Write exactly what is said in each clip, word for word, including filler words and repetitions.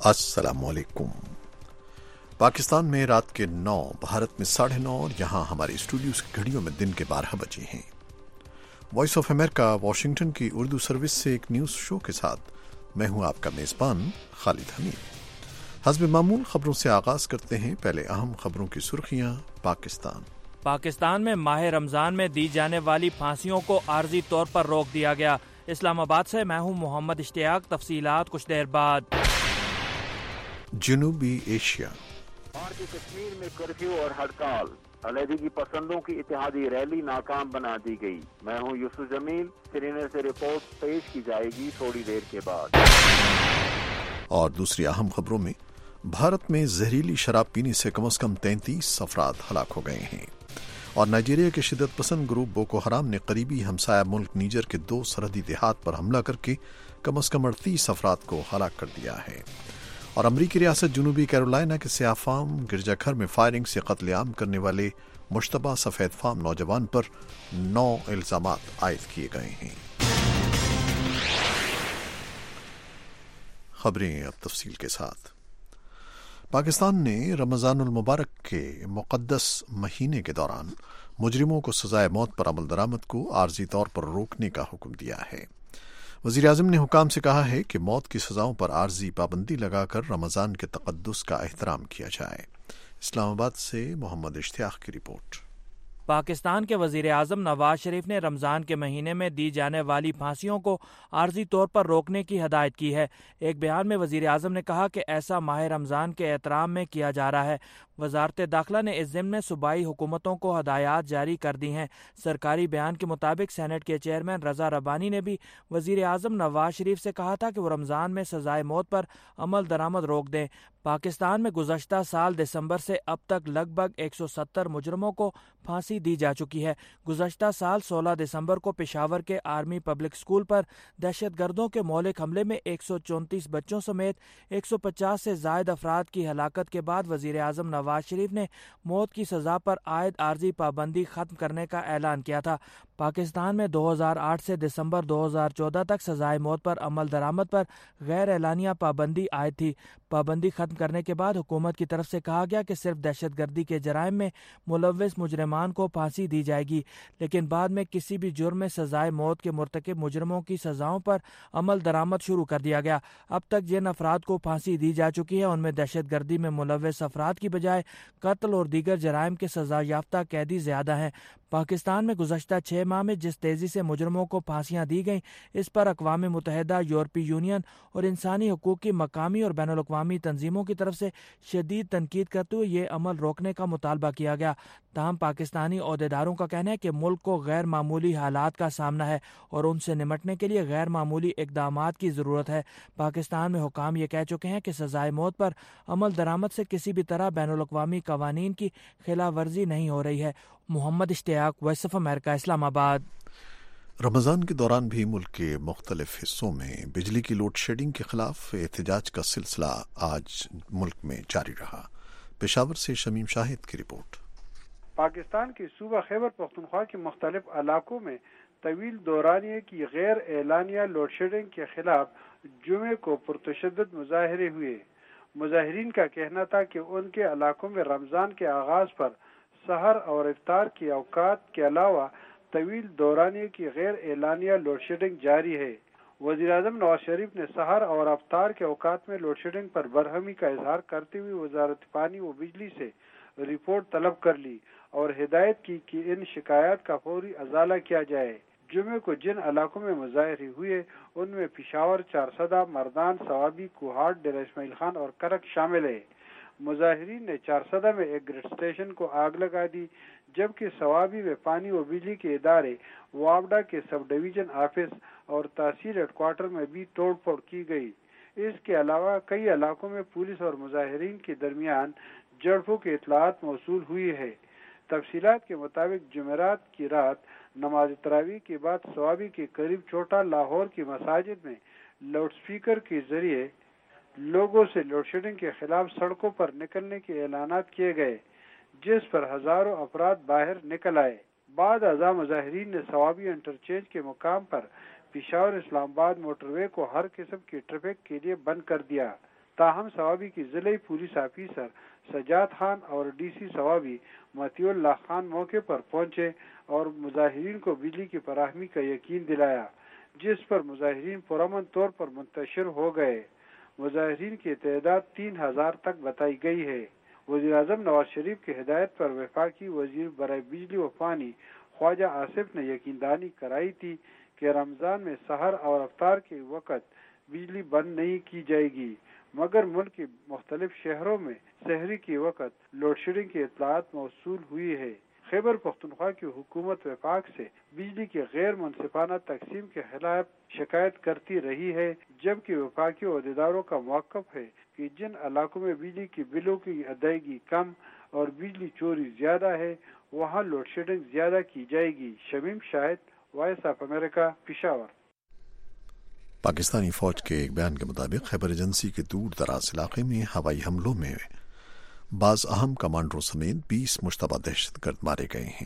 السلام علیکم۔ پاکستان میں رات کے نو، بھارت میں ساڑھے نو اور یہاں ہماری اسٹوڈیوز کی گھڑیوں میں دن کے بارہ بجے ہیں۔ وائس آف امریکہ واشنگٹن کی اردو سروس سے ایک نیوز شو کے ساتھ میں ہوں آپ کا میزبان خالد حمید۔ حسب معمول خبروں سے آغاز کرتے ہیں۔ پہلے اہم خبروں کی سرخیاں۔ پاکستان پاکستان میں ماہ رمضان میں دی جانے والی پھانسیوں کو عارضی طور پر روک دیا گیا۔ اسلام آباد سے میں ہوں محمد اشتیاق۔ تفصیلات کچھ دیر بعد۔ جنوبی ایشیا۔ بھارتی کشمیر میں کرفیو اور ہڑتال، علیحدگی پسندوں کی اتحادی ریلی ناکام بنا دی گئی۔ میں ہوں یوسف جمیل۔ سری نگر سے رپورٹ پیش کی جائے گی تھوڑی دیر کے بعد۔ اور دوسری اہم خبروں میں، بھارت میں زہریلی شراب پینے سے کم از کم تینتیس افراد ہلاک ہو گئے ہیں، اور نائجیریا کے شدت پسند گروپ بوکو حرام نے قریبی ہمسایہ ملک نیجر کے دو سرحدی دیہات پر حملہ کر کے کم از کم اڑتیس افراد کو ہلاک کر دیا ہے۔ اور امریکی ریاست جنوبی کیرولائنا کے سیاہ فام گرجا گھر میں فائرنگ سے قتل عام کرنے والے مشتبہ سفید فام نوجوان پر نو الزامات عائد کیے گئے ہیں۔ خبریں اب تفصیل کے ساتھ۔ پاکستان نے رمضان المبارک کے مقدس مہینے کے دوران مجرموں کو سزائے موت پر عمل درآمد کو عارضی طور پر روکنے کا حکم دیا ہے۔ وزیر اعظم نے حکام سے کہا ہے کہ موت کی سزاؤں پر عارضی پابندی لگا کر رمضان کے تقدس کا احترام کیا جائے۔ اسلام آباد سے محمد اشتیاق کی رپورٹ۔ پاکستان کے وزیر اعظم نواز شریف نے رمضان کے مہینے میں دی جانے والی پھانسیوں کو عارضی طور پر روکنے کی ہدایت کی ہے۔ ایک بیان میں وزیر اعظم نے کہا کہ ایسا ماہ رمضان کے احترام میں کیا جا رہا ہے۔ وزارت داخلہ نے اس ضمن میں صوبائی حکومتوں کو ہدایات جاری کر دی ہیں۔ سرکاری بیان کے مطابق سینٹ کے چیئرمین رضا ربانی نے بھی وزیر اعظم نواز شریف سے کہا تھا کہ وہ رمضان میں سزائے موت پر عمل درآمد روک دیں۔ پاکستان میں گزشتہ سال دسمبر سے اب تک لگ بھگ ایک سو ستر مجرموں کو پھانسی دی جا چکی ہے۔ گزشتہ سال سولہ دسمبر کو پشاور کے آرمی پبلک اسکول پر دہشت گردوں کے مہلک حملے میں ایک سو چونتیس بچوں سمیت ایک سو پچاس سے زائد افراد کی ہلاکت کے بعد وزیر اعظم نواز شریف نے موت کی سزا پر عائد عارضی پابندی ختم کرنے کا اعلان کیا تھا۔ پاکستان میں دو ہزار آٹھ سے دسمبر دو ہزار چودہ تک سزائے موت پر عمل درآمد پر غیر اعلانیہ پابندی عائد تھی۔ پابندی ختم کرنے کے بعد حکومت کی طرف سے کہا گیا کہ صرف دہشت گردی کے جرائم میں ملوث مجرمان کو پھانسی دی جائے گی، لیکن بعد میں کسی بھی جرم میں سزائے موت کے مرتکب مجرموں کی سزاؤں پر عمل درآمد شروع کر دیا گیا۔ اب تک جن افراد کو پھانسی دی جا چکی ہے ان میں دہشت گردی میں ملوث افراد کی بجائے قتل اور دیگر جرائم کے سزا یافتہ قیدی زیادہ ہیں۔ پاکستان میں گزشتہ چھ ماہ میں جس تیزی سے مجرموں کو پھانسیاں دی گئیں، اس پر اقوام متحدہ، یورپی یونین اور انسانی حقوق کی مقامی اور بین الاقوامی تنظیموں کی طرف سے شدید تنقید کرتے ہوئے یہ عمل روکنے کا مطالبہ کیا گیا۔ تاہم پاکستانی عہدیداروں کا کہنا ہے کہ ملک کو غیر معمولی حالات کا سامنا ہے اور ان سے نمٹنے کے لیے غیر معمولی اقدامات کی ضرورت ہے۔ پاکستان میں حکام یہ کہہ چکے ہیں کہ سزائے موت پر عمل درآمد سے کسی بھی طرح بین الاقوامی قوانین کی خلاف ورزی نہیں ہو رہی ہے۔ محمد اشتیاق، وائس آف امریکہ، اسلام آباد۔ رمضان کے دوران بھی ملک کے مختلف حصوں میں بجلی کی لوڈ شیڈنگ کے خلاف احتجاج کا سلسلہ آج ملک میں جاری رہا۔ پشاور سے شمیم شاہد کی رپورٹ۔ پاکستان کے صوبہ خیبر پختونخوا کے مختلف علاقوں میں طویل دورانیے کی غیر اعلانیہ لوڈ شیڈنگ کے خلاف جمعے کو پرتشدد مظاہرے ہوئے۔ مظاہرین کا کہنا تھا کہ ان کے علاقوں میں رمضان کے آغاز پر سحر اور افطار کے اوقات کے علاوہ طویل دورانیے کی غیر اعلانیہ لوڈ شیڈنگ جاری ہے۔ وزیر اعظم نواز شریف نے سحر اور افطار کے اوقات میں لوڈ شیڈنگ پر برہمی کا اظہار کرتے ہوئے وزارت پانی و بجلی سے رپورٹ طلب کر لی اور ہدایت کی کہ ان شکایات کا فوری ازالہ کیا جائے۔ جمعے کو جن علاقوں میں مظاہرے ہوئے ان میں پشاور، چارسدہ، مردان، ثوابی، کوہاٹ، ڈیرہ اسماعیل خان اور کرک شامل ہے۔ مظاہرین نے چارسدہ میں ایک گریڈ اسٹیشن کو آگ لگا دی، جبکہ ثوابی میں پانی و بجلی کے ادارے، وابڈا کے سب ڈویژن آفس اور تحصیل ہیڈ کوارٹر میں بھی توڑ پھوڑ کی گئی۔ اس کے علاوہ کئی علاقوں میں پولیس اور مظاہرین کے درمیان جھڑپوں کی اطلاعات موصول ہوئی ہے۔ تفصیلات کے مطابق جمعرات کی رات نماز تراویح کے بعد ثوابی کے قریب چھوٹا لاہور کی مساجد میں لاؤڈ سپیکر کے ذریعے لوگوں سے لوڈ شیڈنگ کے خلاف سڑکوں پر نکلنے کے اعلانات کیے گئے، جس پر ہزاروں افراد باہر نکل آئے۔ بعد ازاں مظاہرین نے ثوابی انٹرچینج کے مقام پر پشاور اسلام آباد موٹر وے کو ہر قسم کی ٹریفک کے لیے بند کر دیا۔ تاہم سوابی کی ضلعی پولیس آفیسر سجاد خان اور ڈی سی سوابی متی اللہ خان موقع پر پہنچے اور مظاہرین کو بجلی کی فراہمی کا یقین دلایا، جس پر مظاہرین پرامن طور پر منتشر ہو گئے۔ مظاہرین کی تعداد تین ہزار تک بتائی گئی ہے۔ وزیر اعظم نواز شریف کی ہدایت پر وفاقی وزیر برائے بجلی و پانی خواجہ آصف نے یقین دہانی کرائی تھی کہ رمضان میں سحر اور افطار کے وقت بجلی بند نہیں کی جائے گی، مگر ملک کے مختلف شہروں میں سحری کے وقت لوڈ شیڈنگ کی اطلاعات موصول ہوئی ہے۔ خیبر پختونخوا کی حکومت وفاق سے بجلی کی غیر منصفانہ تقسیم کے خلاف شکایت کرتی رہی ہے، جبکہ وفاقی عہدیداروں کا موقف ہے کہ جن علاقوں میں بجلی کی بلوں کی ادائیگی کم اور بجلی چوری زیادہ ہے وہاں لوڈ شیڈنگ زیادہ کی جائے گی۔ Shamim Shahid, voice of America, Peshawar. Pakistani فوج کے ایک بیان کے مطابق خیبر ایجنسی کے دور دراز علاقے میں ہوائی حملوں میں بعض اہم کمانڈروں سمیت بیس مشتبہ دہشت گرد مارے گئے ہیں،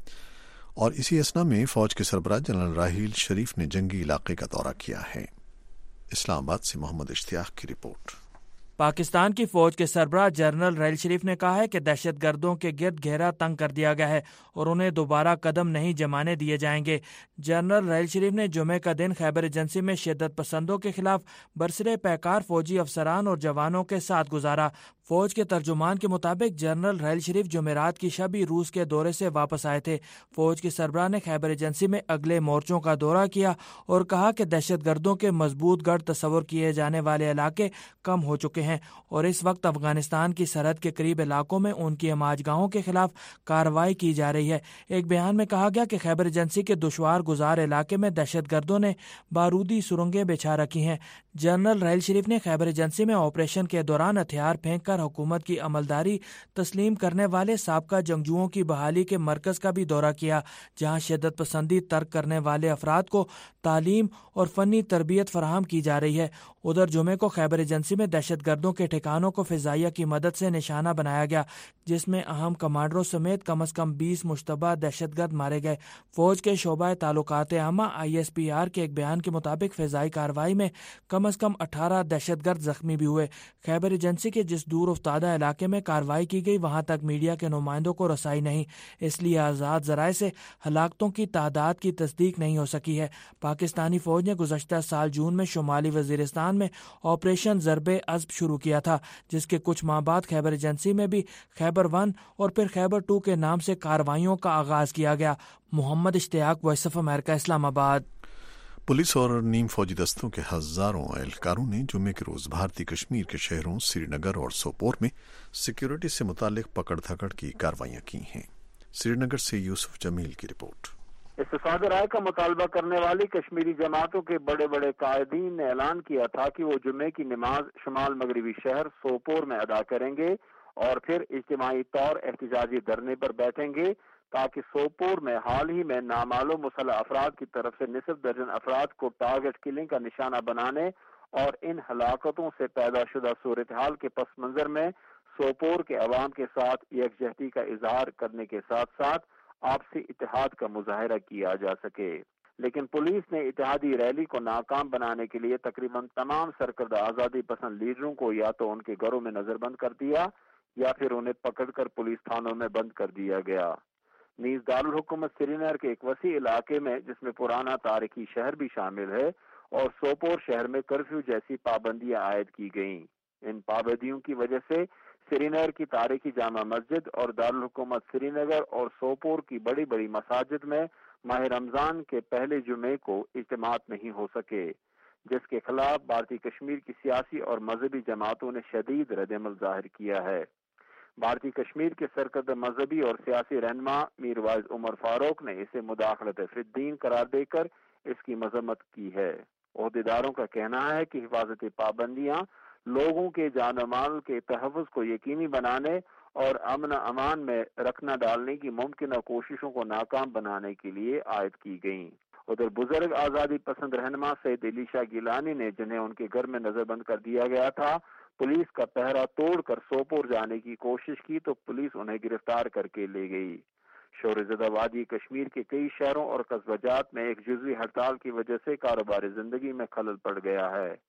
اور اسی اثنا میں فوج کے سربراہ جنرل راحیل شریف نے جنگی علاقے کا دورہ کیا ہے۔ اسلام آباد سے محمد اشتیاق کی رپورٹ۔ پاکستان کی فوج کے سربراہ جنرل راحیل شریف نے کہا ہے کہ دہشت گردوں کے گرد گھیرا تنگ کر دیا گیا ہے اور انہیں دوبارہ قدم نہیں جمانے دیے جائیں گے۔ جنرل راحیل شریف نے جمعے کا دن خیبر ایجنسی میں شدت پسندوں کے خلاف برسر پیکار فوجی افسران اور جوانوں کے ساتھ گزارا۔ فوج کے ترجمان کے مطابق جنرل راحیل شریف جمعرات کی شب ہی روس کے دورے سے واپس آئے تھے۔ فوج کے سربراہ نے خیبر ایجنسی میں اگلے مورچوں کا دورہ کیا اور کہا کہ دہشت گردوں کے مضبوط گڑھ تصور کیے جانے والے علاقے کم ہو چکے ہیں اور اس وقت افغانستان کی سرحد کے قریب علاقوں میں ان کی ہماج گاہوں کے خلاف کارروائی کی جا رہی ہے۔ ایک بیان میں کہا گیا کہ خیبر ایجنسی کے دشوار گزار علاقے میں دہشت گردوں نے بارودی سرنگیں بچھا رکھی ہیں۔ جنرل راحیل شریف نے خیبر ایجنسی میں آپریشن کے دوران ہتھیار پھینک کر حکومت کی عملداری تسلیم کرنے والے سابقہ جنگجوؤں کی بحالی کے مرکز کا بھی دورہ کیا، جہاں شدت پسندی ترک کرنے والے افراد کو تعلیم اور فنی تربیت فراہم کی جا رہی ہے۔ ادھر جمعے کو خیبر ایجنسی میں دہشت گردوں کے ٹھکانوں کو فضائیہ کی مدد سے نشانہ بنایا گیا، جس میں اہم کمانڈروں سمیت کم از کم بیس مشتبہ دہشت گرد مارے گئے۔ فوج کے شعبہ تعلقات عامہ آئی ایس پی آر کے ایک بیان کے مطابق فضائی کارروائی میں کم از کم اٹھارہ دہشت گرد زخمی بھی ہوئے۔ خیبر ایجنسی کے جس دور افتادہ علاقے میں کارروائی کی گئی وہاں تک میڈیا کے نمائندوں کو رسائی نہیں، اس لیے آزاد ذرائع سے ہلاکتوں کی تعداد کی تصدیق نہیں ہو سکی ہے۔ پاکستانی فوج نے گزشتہ سال جون میں شمالی وزیرستان میں آپریشن ضرب عزب شروع کیا تھا، جس کے کچھ ماہ بعد خیبر ایجنسی میں بھی خیبر ون اور پھر خیبر ٹو کے نام سے کارروائیوں کا آغاز کیا گیا۔ محمد اشتیاق، وائس آف امریکہ، اسلام آباد۔ پولیس اور نیم فوجی دستوں کے ہزاروں اہلکاروں نے جمعے کے روز بھارتی کشمیر کے شہروں سری نگر اور سوپور میں سیکیورٹی سے متعلق پکڑ دھکڑ کی کارروائیاں کی ہیں۔ سری نگر سے یوسف جمیل کی رپورٹ۔ استصاد رائے کا مطالبہ کرنے والی کشمیری جماعتوں کے بڑے بڑے قائدین نے اعلان کیا تھا کہ وہ جمعے کی نماز شمال مغربی شہر سوپور میں ادا کریں گے اور پھر اجتماعی طور احتجاجی دھرنے پر بیٹھیں گے تاکہ سوپور میں حال ہی میں نامعلوم مسلح افراد کی طرف سے نصف درجن افراد کو ٹارگٹ کلنگ کا نشانہ بنانے اور ان ہلاکتوں سے پیدا شدہ صورتحال کے پس منظر میں سوپور کے عوام کے ساتھ یکجہتی کا اظہار کرنے کے ساتھ ساتھ آپسی اتحاد کا مظاہرہ کیا جا سکے۔ لیکن پولیس نے اتحادی ریلی کو ناکام بنانے کے لیے تقریباً تمام سرکردہ آزادی پسند لیڈروں کو یا تو ان کے گھروں میں نظر بند کر دیا یا پھر انہیں پکڑ کر پولیس تھانوں میں بند کر دیا گیا۔ نیز دارالحکومت سری نگر کے ایک وسیع علاقے میں جس میں پرانا تاریخی شہر بھی شامل ہے اور سوپور شہر میں کرفیو جیسی پابندیاں عائد کی گئیں۔ ان پابندیوں کی وجہ سے سری نگر کی تاریخی جامع مسجد اور دارالحکومت سری نگر اور سوپور کی بڑی بڑی مساجد میں ماہ رمضان کے پہلے جمعے کو اجتماعات نہیں ہو سکے، جس کے خلاف بھارتی کشمیر کی سیاسی اور مذہبی جماعتوں نے شدید رد عمل ظاہر کیا ہے۔ بھارتی کشمیر کے سرکردہ مذہبی اور سیاسی رہنما میر وائز عمر فاروق نے اسے مداخلت فی الدین قرار دے کر اس کی مذمت کی ہے۔ عہدیداروں کا کہنا ہے کہ حفاظتی پابندیاں لوگوں کے جان و مال کے تحفظ کو یقینی بنانے اور امن امان میں رکھنا ڈالنے کی ممکنہ کوششوں کو ناکام بنانے کے لیے عائد کی گئیں۔ ادھر بزرگ آزادی پسند رہنما سید علی شاہ گیلانی نے جنہیں ان کے گھر میں نظر بند کر دیا گیا تھا پولیس کا پہرا توڑ کر سوپور جانے کی کوشش کی تو پولیس انہیں گرفتار کر کے لے گئی۔ شور زدہ وادی کشمیر کے کئی شہروں اور قصبہ جات میں ایک جزوی ہڑتال کی وجہ سے کاروباری زندگی میں خلل پڑ گیا ہے۔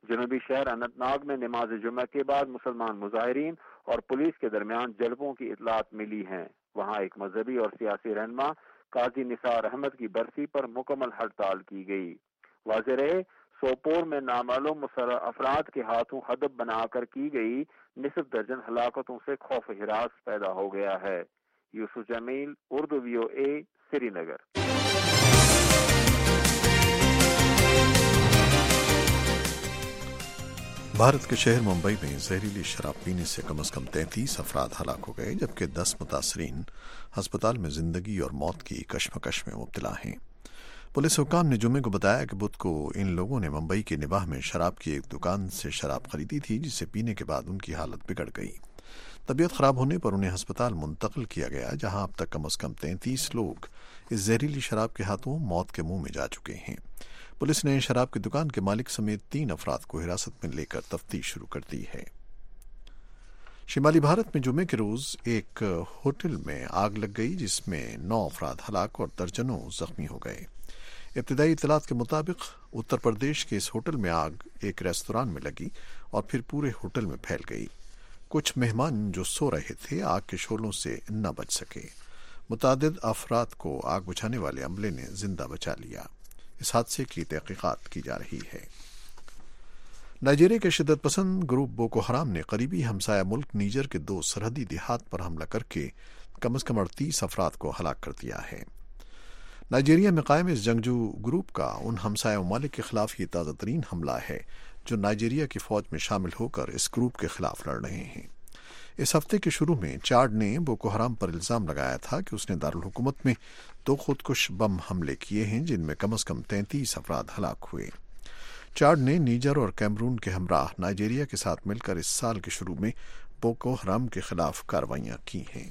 جنوبی شہر اننت ناگ میں نماز جمعہ کے بعد مسلمان مظاہرین اور پولیس کے درمیان جھڑپوں کی اطلاعات ملی ہیں۔ وہاں ایک مذہبی اور سیاسی رہنما قاضی نثار احمد کی برسی پر مکمل ہڑتال کی گئی۔ واضح رہے سوپور میں نامعلوم مسلح افراد کے ہاتھوں ہدف بنا کر کی گئی نصف درجن ہلاکتوں سے خوف ہراس پیدا ہو گیا ہے۔ یوسف جمیل، اردو وی او اے، سری نگر۔ بھارت کے شہر ممبئی میں زہریلی شراب پینے سے کم از کم تینتیس افراد ہلاک ہو گئے، جبکہ دس متاثرین ہسپتال میں زندگی اور موت کی کشمکش میں مبتلا ہیں۔ پولیس حکام نے جمعے کو بتایا کہ بدھ کو ان لوگوں نے ممبئی کے نباہ میں شراب کی ایک دکان سے شراب خریدی تھی، جسے پینے کے بعد ان کی حالت بگڑ گئی۔ طبیعت خراب ہونے پر انہیں ہسپتال منتقل کیا گیا، جہاں اب تک کم از کم تینتیس لوگ اس زہریلی شراب کے ہاتھوں موت کے منہ میں جا چکے ہیں۔ پولیس نے شراب کی دکان کے مالک سمیت تین افراد کو حراست میں لے کر تفتیش شروع کر دی ہے۔ شمالی بھارت میں جمعے کے روز ایک ہوٹل میں آگ لگ گئی، جس میں نو افراد ہلاک اور درجنوں زخمی ہو گئے۔ ابتدائی اطلاعات کے مطابق اتر پردیش کے اس ہوٹل میں آگ ایک ریستوران میں لگی اور پھر پورے ہوٹل میں پھیل گئی۔ کچھ مہمان جو سو رہے تھے آگ کے شعلوں سے نہ بچ سکے۔ متعدد افراد کو آگ بجھانے والے عملے نے زندہ بچا لیا۔ اس حادثے کی تحقیقات کی جا رہی ہے۔ نائجیریا کے شدت پسند گروپ بوکو حرام نے قریبی ہمسایہ ملک نیجر کے دو سرحدی دیہات پر حملہ کر کے کم از کم اڑتیس افراد کو ہلاک کر دیا ہے۔ نائجیریا میں قائم اس جنگجو گروپ کا ان ہمسایہ ممالک کے خلاف یہ تازہ ترین حملہ ہے جو نائجیریا کی فوج میں شامل ہو کر اس گروپ کے خلاف لڑ رہے ہیں۔ اس ہفتے کے شروع میں چاڈ نے بوکو حرام پر الزام لگایا تھا کہ اس نے دارالحکومت میں دو خودکش بم حملے کیے ہیں، جن میں کم از کم تینتیس افراد ہلاک ہوئے۔ چاڈ نے نیجر اور کیمرون کے ہمراہ نائجیریا کے ساتھ مل کر اس سال کے شروع میں بوکو حرام کے خلاف کارروائیاں کی ہیں۔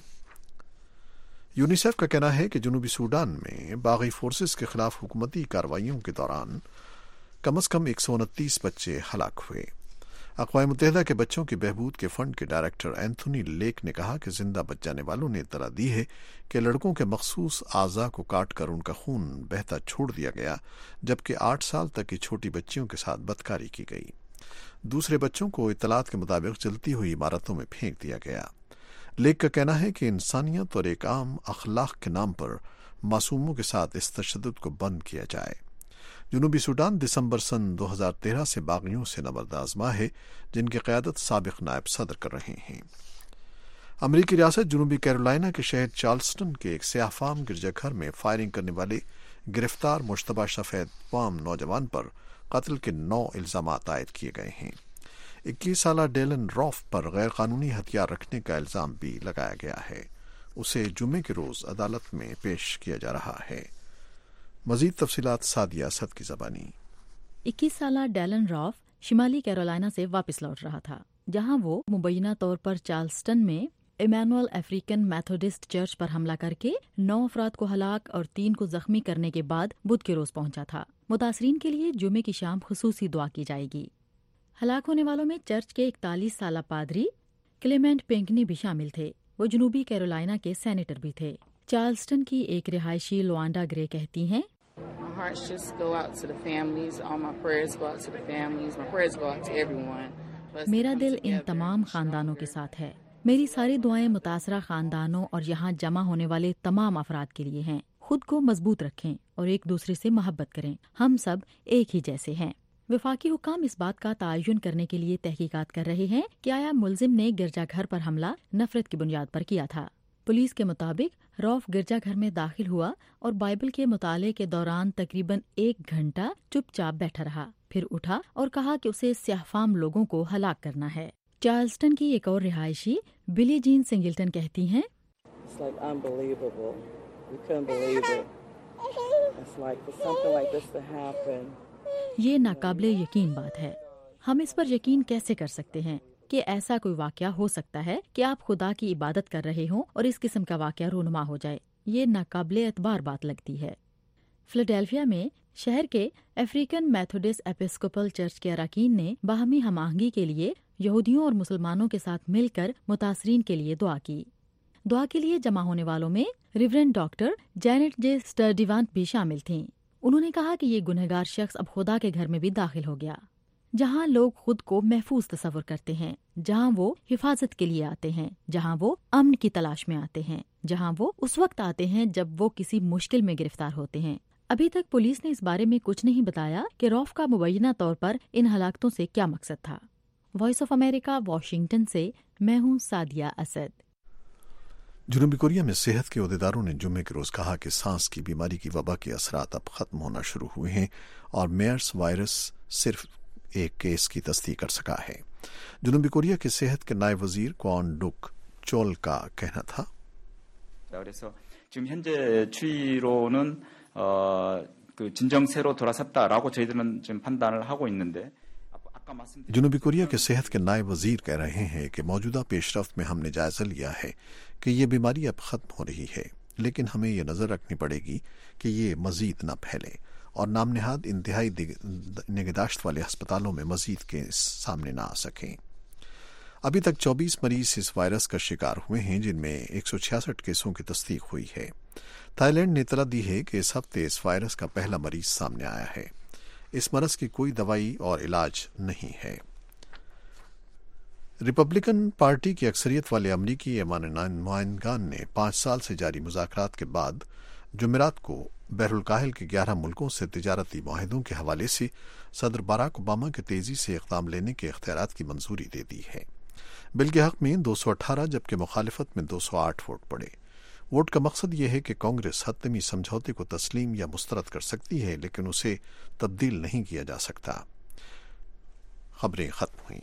یونیسیف کا کہنا ہے کہ جنوبی سوڈان میں باغی فورسز کے خلاف حکومتی کارروائیوں کے دوران کم از کم ایک سو انتیس بچے ہلاک ہوئے۔ اقوام متحدہ کے بچوں کی بہبود کے فنڈ کے ڈائریکٹر اینتھونی لیک نے کہا کہ زندہ بچ جانے والوں نے اطلاع دی ہے کہ لڑکوں کے مخصوص اعضاء کو کاٹ کر ان کا خون بہتا چھوڑ دیا گیا، جبکہ آٹھ سال تک کی چھوٹی بچیوں کے ساتھ بدکاری کی گئی۔ دوسرے بچوں کو اطلاعات کے مطابق جلتی ہوئی عمارتوں میں پھینک دیا گیا۔ لیک کا کہنا ہے کہ انسانیت اور ایک عام اخلاق کے نام پر معصوموں کے ساتھ اس تشدد کو بند کیا جائے۔ جنوبی سوڈان دسمبر سن دو ہزار تیرہ سے باغیوں سے نبرد آزما ہے، جن کی قیادت سابق نائب صدر کر رہے ہیں۔ امریکی ریاست جنوبی کیرولائنا کے شہر چارلسٹن کے ایک سیاہ فام گرجا گھر میں فائرنگ کرنے والے گرفتار مشتبہ سفید فام نوجوان پر قتل کے نو الزامات عائد کیے گئے ہیں۔ اکیس سالہ ڈیلن راف پر غیر قانونی ہتھیار رکھنے کا الزام بھی لگایا گیا ہے۔ اسے جمعے کے روز عدالت میں پیش کیا جا رہا ہے۔ مزید تفصیلات سعدیہ اسد کی زبانی۔ اکیس سالہ ڈیلن راف شمالی کیرولائنا سے واپس لوٹ رہا تھا، جہاں وہ مبینہ طور پر چارلسٹن میں ایمانوئل افریقن میتھوڈسٹ چرچ پر حملہ کر کے نو افراد کو ہلاک اور تین کو زخمی کرنے کے بعد بدھ کے روز پہنچا تھا۔ متاثرین کے لیے جمعے کی شام خصوصی دعا کی جائے گی۔ ہلاک ہونے والوں میں چرچ کے اکتالیس سالہ پادری کلیمنٹ پنکنی بھی شامل تھے۔ وہ جنوبی کیرولائنا کے سینیٹر بھی تھے۔ چارلسٹن کی ایک رہائشی لوانڈا گرے کہتی ہیں، میرا دل ان تمام خاندانوں کے ساتھ ہے۔ میری ساری دعائیں متاثرہ خاندانوں اور یہاں جمع ہونے والے تمام افراد کے لیے ہیں۔ خود کو مضبوط رکھیں اور ایک دوسرے سے محبت کریں۔ ہم سب ایک ہی جیسے ہیں۔ وفاقی حکام اس بات کا تعین کرنے کے لیے تحقیقات کر رہے ہیں کہ آیا ملزم نے گرجا گھر پر حملہ نفرت کی بنیاد پر کیا تھا۔ پولیس کے مطابق روف گرجا گھر میں داخل ہوا اور بائبل کے مطالعے کے دوران تقریباً ایک گھنٹہ چپ چاپ بیٹھا رہا، پھر اٹھا اور کہا کہ اسے سیاہ فام لوگوں کو ہلاک کرنا ہے۔ چارلسٹن کی ایک اور رہائشی بلی جین سنگلٹن کہتی ہیں، یہ ناقابل یقین بات ہے۔ ہم اس پر یقین کیسے کر سکتے ہیں کہ ایسا کوئی واقعہ ہو سکتا ہے کہ آپ خدا کی عبادت کر رہے ہوں اور اس قسم کا واقعہ رونما ہو جائے۔ یہ ناقابل اعتبار بات لگتی ہے۔ فلڈیلفیا میں شہر کے افریقن میتھوڈسٹ ایپسکوپل چرچ کے اراکین نے باہمی ہم آہنگی کے لیے یہودیوں اور مسلمانوں کے ساتھ مل کر متاثرین کے لیے دعا کی۔ دعا کے لیے جمع ہونے والوں میں reverend doctor Janet J Sturdivant بھی شامل تھیں۔ انہوں نے کہا کہ یہ گنہگار شخص اب خدا کے گھر میں بھی داخل ہو گیا۔ جہاں لوگ خود کو محفوظ تصور کرتے ہیں، جہاں وہ حفاظت کے لیے آتے ہیں، جہاں وہ امن کی تلاش میں آتے ہیں، جہاں وہ اس وقت آتے ہیں جب وہ کسی مشکل میں گرفتار ہوتے ہیں۔ ابھی تک پولیس نے اس بارے میں کچھ نہیں بتایا کہ روف کا مبینہ طور پر ان ہلاکتوں سے کیا مقصد تھا۔ وائس آف امریکہ، واشنگٹن سے میں ہوں سعدیہ اسد۔ جنوبی کوریا میں صحت کے عہدیداروں نے جمعے کے روز کہا کہ سانس کی بیماری کی وبا کے اثرات اب ختم ہونا شروع ہوئے ہیں اور میئرس وائرس صرف ایک کیس کی تصدیق کر سکا ہے۔ جنوبی کوریا کے صحت کے نائب وزیر کوان ڈک چول کا کہنا تھا 지금 현재 추이로는 어, 그 진정세로 돌아섰다라고 저희들은 지금 판단을 하고 있는데 جنوبی کوریا کے صحت کے نائب وزیر کہہ رہے ہیں کہ موجودہ پیش رفت میں ہم نے جائزہ لیا ہے کہ یہ بیماری اب ختم ہو رہی ہے، لیکن ہمیں یہ نظر رکھنی پڑے گی کہ یہ مزید نہ پھیلے اور نام نہاد انتہائی نگہداشت والے ہسپتالوں میں مزید کیس سامنے نہ آ سکیں۔ ابھی تک چوبیس مریض اس وائرس کا شکار ہوئے ہیں، جن میں ایک سو چھیاسٹھ کیسوں کی تصدیق ہوئی ہے۔ تھائی لینڈ نے اطلاع دی ہے کہ اس ہفتے اس وائرس کا پہلا مریض سامنے آیا ہے۔ اس مرض کی کوئی دوائی اور علاج نہیں ہے۔ ریپبلکن پارٹی کی اکثریت والے امریکی نمائندگان نے پانچ سال سے جاری مذاکرات کے بعد جمعرات کو بحر الکاہل کے گیارہ ملکوں سے تجارتی معاہدوں کے حوالے سے صدر باراک اوباما کے تیزی سے اقدام لینے کے اختیارات کی منظوری دے دی ہے۔ بل کے حق میں دو سو اٹھارہ جبکہ مخالفت میں دو سو آٹھ ووٹ پڑے۔ ووٹ کا مقصد یہ ہے کہ کانگریس حتمی سمجھوتے کو تسلیم یا مسترد کر سکتی ہے، لیکن اسے تبدیل نہیں کیا جا سکتا۔ خبریں ختم ہوئیں۔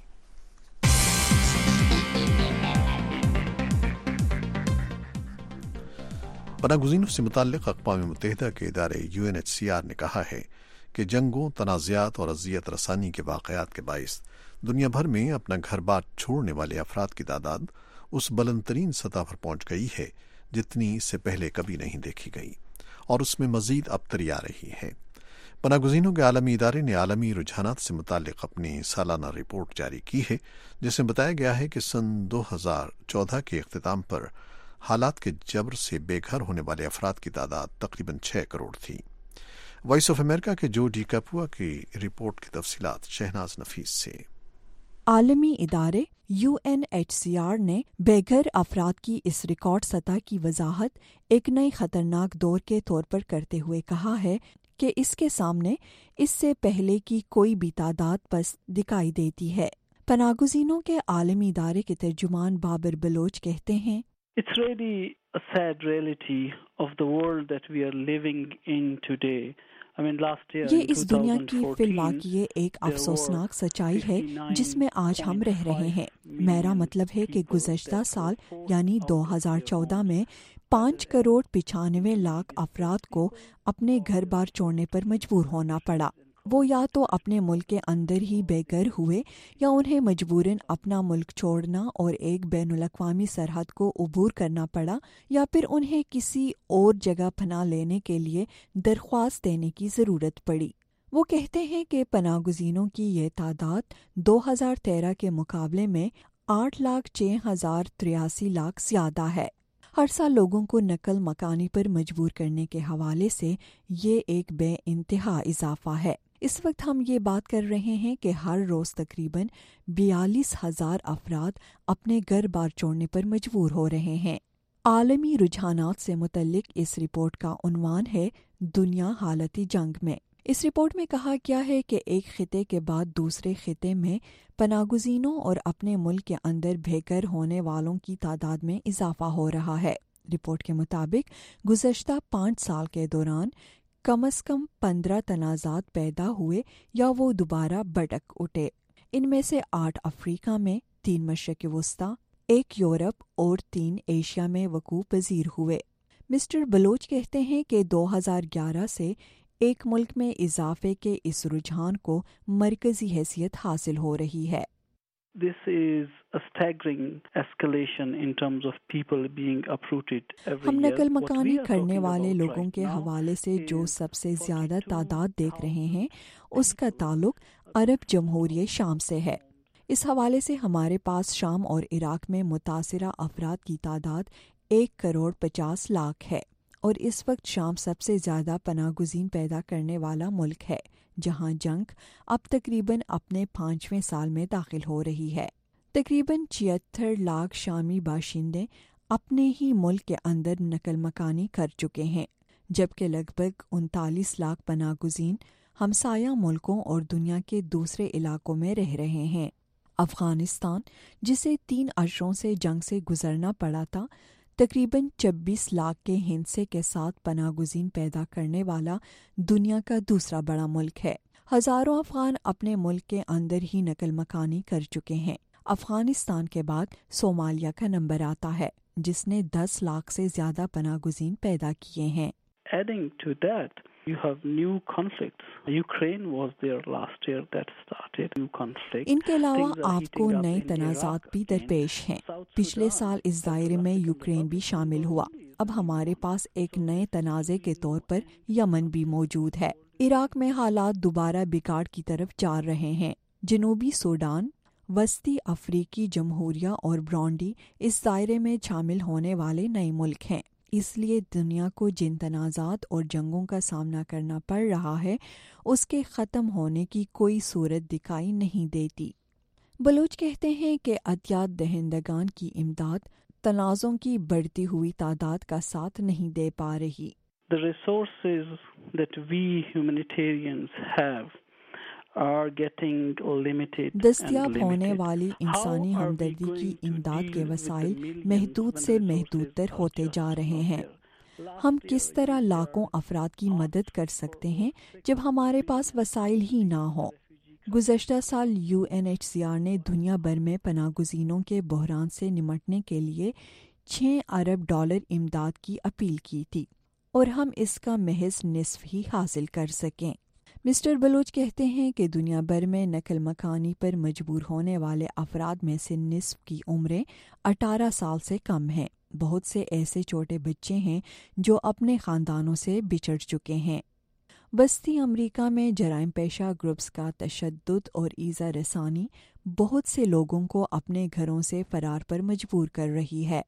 پناہ گزینوں سے متعلق اقوام متحدہ کے ادارے U N H C R نے کہا ہے کہ جنگوں، تنازعات اور اذیت رسانی کے واقعات کے باعث دنیا بھر میں اپنا گھر بار چھوڑنے والے افراد کی تعداد اس بلند ترین سطح پر پہنچ گئی ہے جتنی اس سے پہلے کبھی نہیں دیکھی گئی، اور اس میں مزید ابتری آ رہی ہے۔ پناہ گزینوں کے عالمی ادارے نے عالمی رجحانات سے متعلق اپنی سالانہ رپورٹ جاری کی ہے، جس میں بتایا گیا ہے کہ سن دو ہزار چودہ کے اختتام پر حالات کے جبر سے بے گھر ہونے والے افراد کی تعداد تقریباً چھ کروڑ تھی۔ وائس آف امریکہ کے جو ڈی کپوا کی رپورٹ کی تفصیلات شہناز نفیس سے۔ عالمی ادارے U N H C R نے بے گھر افراد کی اس ریکارڈ سطح کی وضاحت ایک نئی خطرناک دور کے طور پر کرتے ہوئے کہا ہے کہ اس کے سامنے اس سے پہلے کی کوئی بھی تعداد پس دکھائی دیتی ہے۔ پناہ گزینوں کے عالمی ادارے کے ترجمان بابر بلوچ کہتے ہیں، It's really a sad reality of the world that we are living in today. I mean, last year, یہ اس دنیا کی فی الواقع ایک افسوسناک سچائی ہے جس میں آج ہم رہ رہے ہیں۔ میرا مطلب ہے کہ گزشتہ سال یعنی دو ہزار چودہ میں پانچ کروڑ پچانوے لاکھ افراد کو اپنے گھر بار چھوڑنے پر مجبور ہونا پڑا۔ وہ یا تو اپنے ملک کے اندر ہی بے گھر ہوئے یا انہیں مجبوراً اپنا ملک چھوڑنا اور ایک بین الاقوامی سرحد کو عبور کرنا پڑا، یا پھر انہیں کسی اور جگہ پناہ لینے کے لیے درخواست دینے کی ضرورت پڑی۔ وہ کہتے ہیں کہ پناہ گزینوں کی یہ تعداد دو ہزار تیرہ کے مقابلے میں آٹھ لاکھ چھ ہزار تریاسی لاکھ زیادہ ہے۔ ہر سال لوگوں کو نقل مکانی پر مجبور کرنے کے حوالے سے یہ ایک بے انتہا اضافہ ہے۔ اس وقت ہم یہ بات کر رہے ہیں کہ ہر روز تقریباً بیالیس ہزار افراد اپنے گھر بار چھوڑنے پر مجبور ہو رہے ہیں۔ عالمی رجحانات سے متعلق اس رپورٹ کا عنوان ہے دنیا حالتی جنگ میں۔ اس رپورٹ میں کہا گیا ہے کہ ایک خطے کے بعد دوسرے خطے میں پناہ گزینوں اور اپنے ملک کے اندر بے گھر ہونے والوں کی تعداد میں اضافہ ہو رہا ہے۔ رپورٹ کے مطابق گزشتہ پانچ سال کے دوران کم از کم پندرہ تنازعات پیدا ہوئے یا وہ دوبارہ بھڑک اٹھے۔ ان میں سے آٹھ افریقہ میں، تین مشرق وسطی، ایک یورپ اور تین ایشیا میں وقوع پذیر ہوئے۔ مسٹر بلوچ کہتے ہیں کہ دو ہزار گیارہ سے ایک ملک میں اضافے کے اس رجحان کو مرکزی حیثیت حاصل ہو رہی ہے۔ This is a staggering escalation in terms of people being uprooted every ہم year. نقل What مکانی we are کرنے talking والے about لوگوں right کے now حوالے سے جو is سب سے زیادہ تعداد دیکھ رہے ہیں اس کا forty-two تعلق عرب جمہوریہ شام سے ہے۔ اس حوالے سے ہمارے پاس شام اور عراق میں متاثرہ افراد کی تعداد ایک کروڑ پچاس لاکھ ہے، اور اس وقت شام سب سے زیادہ پناہ گزین پیدا کرنے والا ملک ہے، جہاں جنگ اب تقریباً اپنے پانچویں سال میں داخل ہو رہی ہے۔ تقریباً چھہتر لاکھ شامی باشندے اپنے ہی ملک کے اندر نقل مکانی کر چکے ہیں، جبکہ لگ بھگ انتالیس لاکھ پناہ گزین ہمسایہ ملکوں اور دنیا کے دوسرے علاقوں میں رہ رہے ہیں۔ افغانستان، جسے تین اشروں سے جنگ سے گزرنا پڑا تھا، تقریباً چبیس لاکھ کے ہندسے کے ساتھ پناہ گزین پیدا کرنے والا دنیا کا دوسرا بڑا ملک ہے۔ ہزاروں افغان اپنے ملک کے اندر ہی نقل مکانی کر چکے ہیں۔ افغانستان کے بعد صومالیہ کا نمبر آتا ہے، جس نے دس لاکھ سے زیادہ پناہ گزین پیدا کیے ہیں۔ Adding to that, you have new conflicts. Ukraine was there last year that started new conflict. ان کے علاوہ آپ کو نئے تنازعات بھی درپیش ہیں۔ پچھلے سال اس دائرے میں یوکرین بھی شامل ہوا۔ اب ہمارے پاس ایک نئے تنازع کے طور پر یمن بھی موجود ہے۔ عراق میں حالات دوبارہ بگاڑ کی طرف جا رہے ہیں۔ جنوبی سوڈان، وسطی افریقی جمہوریہ اور برونڈی اس دائرے میں شامل ہونے والے نئے ملک ہیں۔ اس لیے دنیا کو جن تنازعات اور جنگوں کا سامنا کرنا پڑ رہا ہے، اس کے ختم ہونے کی کوئی صورت دکھائی نہیں دیتی۔ بلوچ کہتے ہیں کہ عطیات دہندگان کی امداد تنازعوں کی بڑھتی ہوئی تعداد کا ساتھ نہیں دے پا رہی۔ The resources that we humanitarians have are getting limited. دستیاب ہونے والی انسانی ہمدردی کی امداد کے وسائل محدود سے محدود تر ہوتے جا رہے ہیں۔ ہم کس طرح لاکھوں افراد کی مدد کر سکتے ہیں جب ہمارے پاس وسائل ہی نہ ہوں؟ گزشتہ سال U N H C R نے دنیا بھر میں پناہ گزینوں کے بحران سے نمٹنے کے لیے چھ ارب ڈالر امداد کی اپیل کی تھی، اور ہم اس کا محض نصف ہی حاصل کر سکیں۔ مسٹر بلوچ کہتے ہیں کہ دنیا بھر میں نقل مکانی پر مجبور ہونے والے افراد میں سے نصف کی عمریں اٹھارہ سال سے کم ہیں۔ بہت سے ایسے چھوٹے بچے ہیں جو اپنے خاندانوں سے بچھڑ چکے ہیں۔ وسطی امریکہ میں جرائم پیشہ گروپس کا تشدد اور ایذا رسانی بہت سے لوگوں کو اپنے گھروں سے فرار پر مجبور کر رہی ہے۔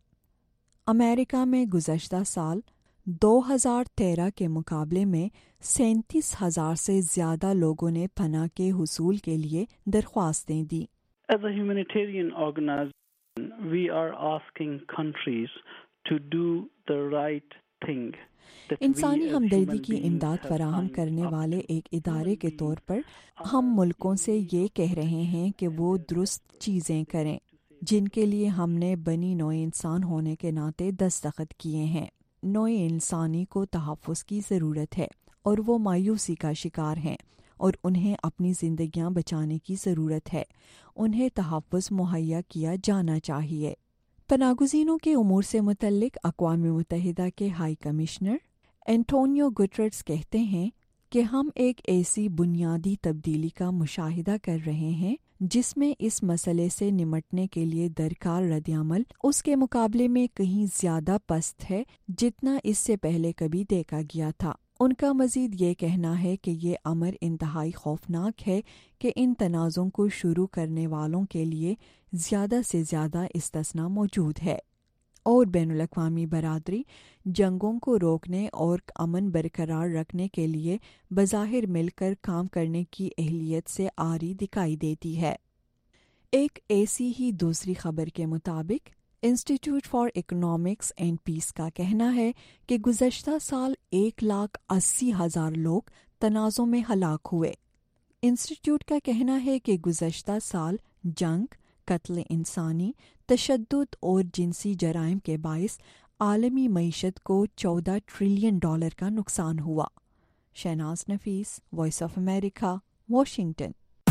امریکہ میں گزشتہ سال دو ہزار تیرہ کے مقابلے میں سینتیس ہزار سے زیادہ لوگوں نے پناہ کے حصول کے لیے درخواستیں دیں۔ As a humanitarian organization, we are asking countries to do the right thing. انسانی ہمدردی کی امداد فراہم کرنے والے ایک ادارے کے طور پر ہم ملکوں سے یہ کہہ رہے ہیں کہ وہ درست چیزیں کریں جن کے لیے ہم نے بنی نوع انسان ہونے کے ناطے دستخط کیے ہیں۔ نوع انسانی کو تحفظ کی ضرورت ہے اور وہ مایوسی کا شکار ہیں اور انہیں اپنی زندگیاں بچانے کی ضرورت ہے۔ انہیں تحفظ مہیا کیا جانا چاہیے۔ پناہ گزینوں کے امور سے متعلق اقوام متحدہ کے ہائی کمشنر اینٹونیو گٹریس کہتے ہیں کہ ہم ایک ایسی بنیادی تبدیلی کا مشاہدہ کر رہے ہیں جس میں اس مسئلے سے نمٹنے کے لیے درکار ردعمل اس کے مقابلے میں کہیں زیادہ پست ہے جتنا اس سے پہلے کبھی دیکھا گیا تھا۔ ان کا مزید یہ کہنا ہے کہ یہ امر انتہائی خوفناک ہے کہ ان تنازعوں کو شروع کرنے والوں کے لیے زیادہ سے زیادہ استثناء موجود ہے، اور بین الاقوامی برادری جنگوں کو روکنے اور امن برقرار رکھنے کے لیے بظاہر مل کر کام کرنے کی اہلیت سے عاری دکھائی دیتی ہے۔ ایک ایسی ہی دوسری خبر کے مطابق institute for economics and peace کا کہنا ہے کہ گزشتہ سال ایک لاکھ اسی ہزار لوگ تنازعوں میں ہلاک ہوئے۔ انسٹیٹیوٹ کا کہنا ہے کہ گزشتہ سال جنگ، قتل انسانی، تشدد اور جنسی جرائم کے باعث عالمی معیشت کو چودہ ٹریلین ڈالر کا نقصان ہوا۔ Shahnaz Nafees, voice of America, Washington.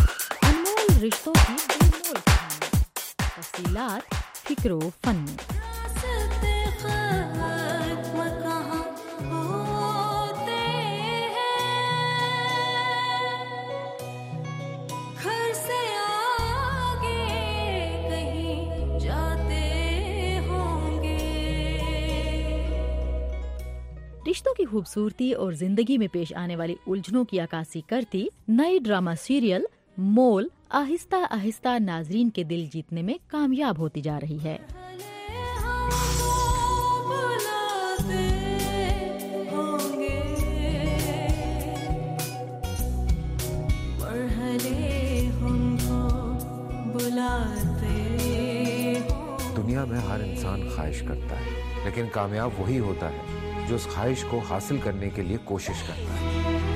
انمول رشتوں کی بے مول کہانی، تفصیلات فکر و فن میں۔ رشتوں کی خوبصورتی اور زندگی میں پیش آنے والی الجھنوں کی عکاسی کرتی نئی ڈرامہ سیریل مول آہستہ آہستہ ناظرین کے دل جیتنے میں کامیاب ہوتی جا رہی ہے۔ کام ہے ہر انسان خواہش کرتا ہے، لیکن کامیاب وہی ہوتا ہے جو اس خواہش کو حاصل کرنے کے لیے کوشش کرتا ہے۔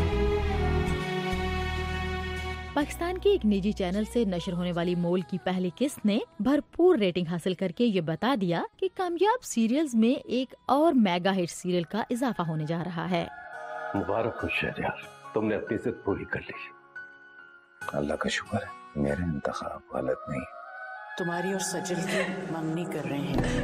پاکستان کے ایک نجی چینل سے نشر ہونے والی مول کی پہلی قسط نے بھرپور ریٹنگ حاصل کر کے یہ بتا دیا کہ کامیاب سیریلز میں ایک اور میگا ہٹ سیریل کا اضافہ ہونے جا رہا ہے۔ مبارک ہو شہریار، تم نے اپنی ضد پوری کر لی۔ اللہ کا شکر ہے میرا انتخاب غلط نہیں۔ تمہاری اور سجل کی منگنی کر رہے ہیں۔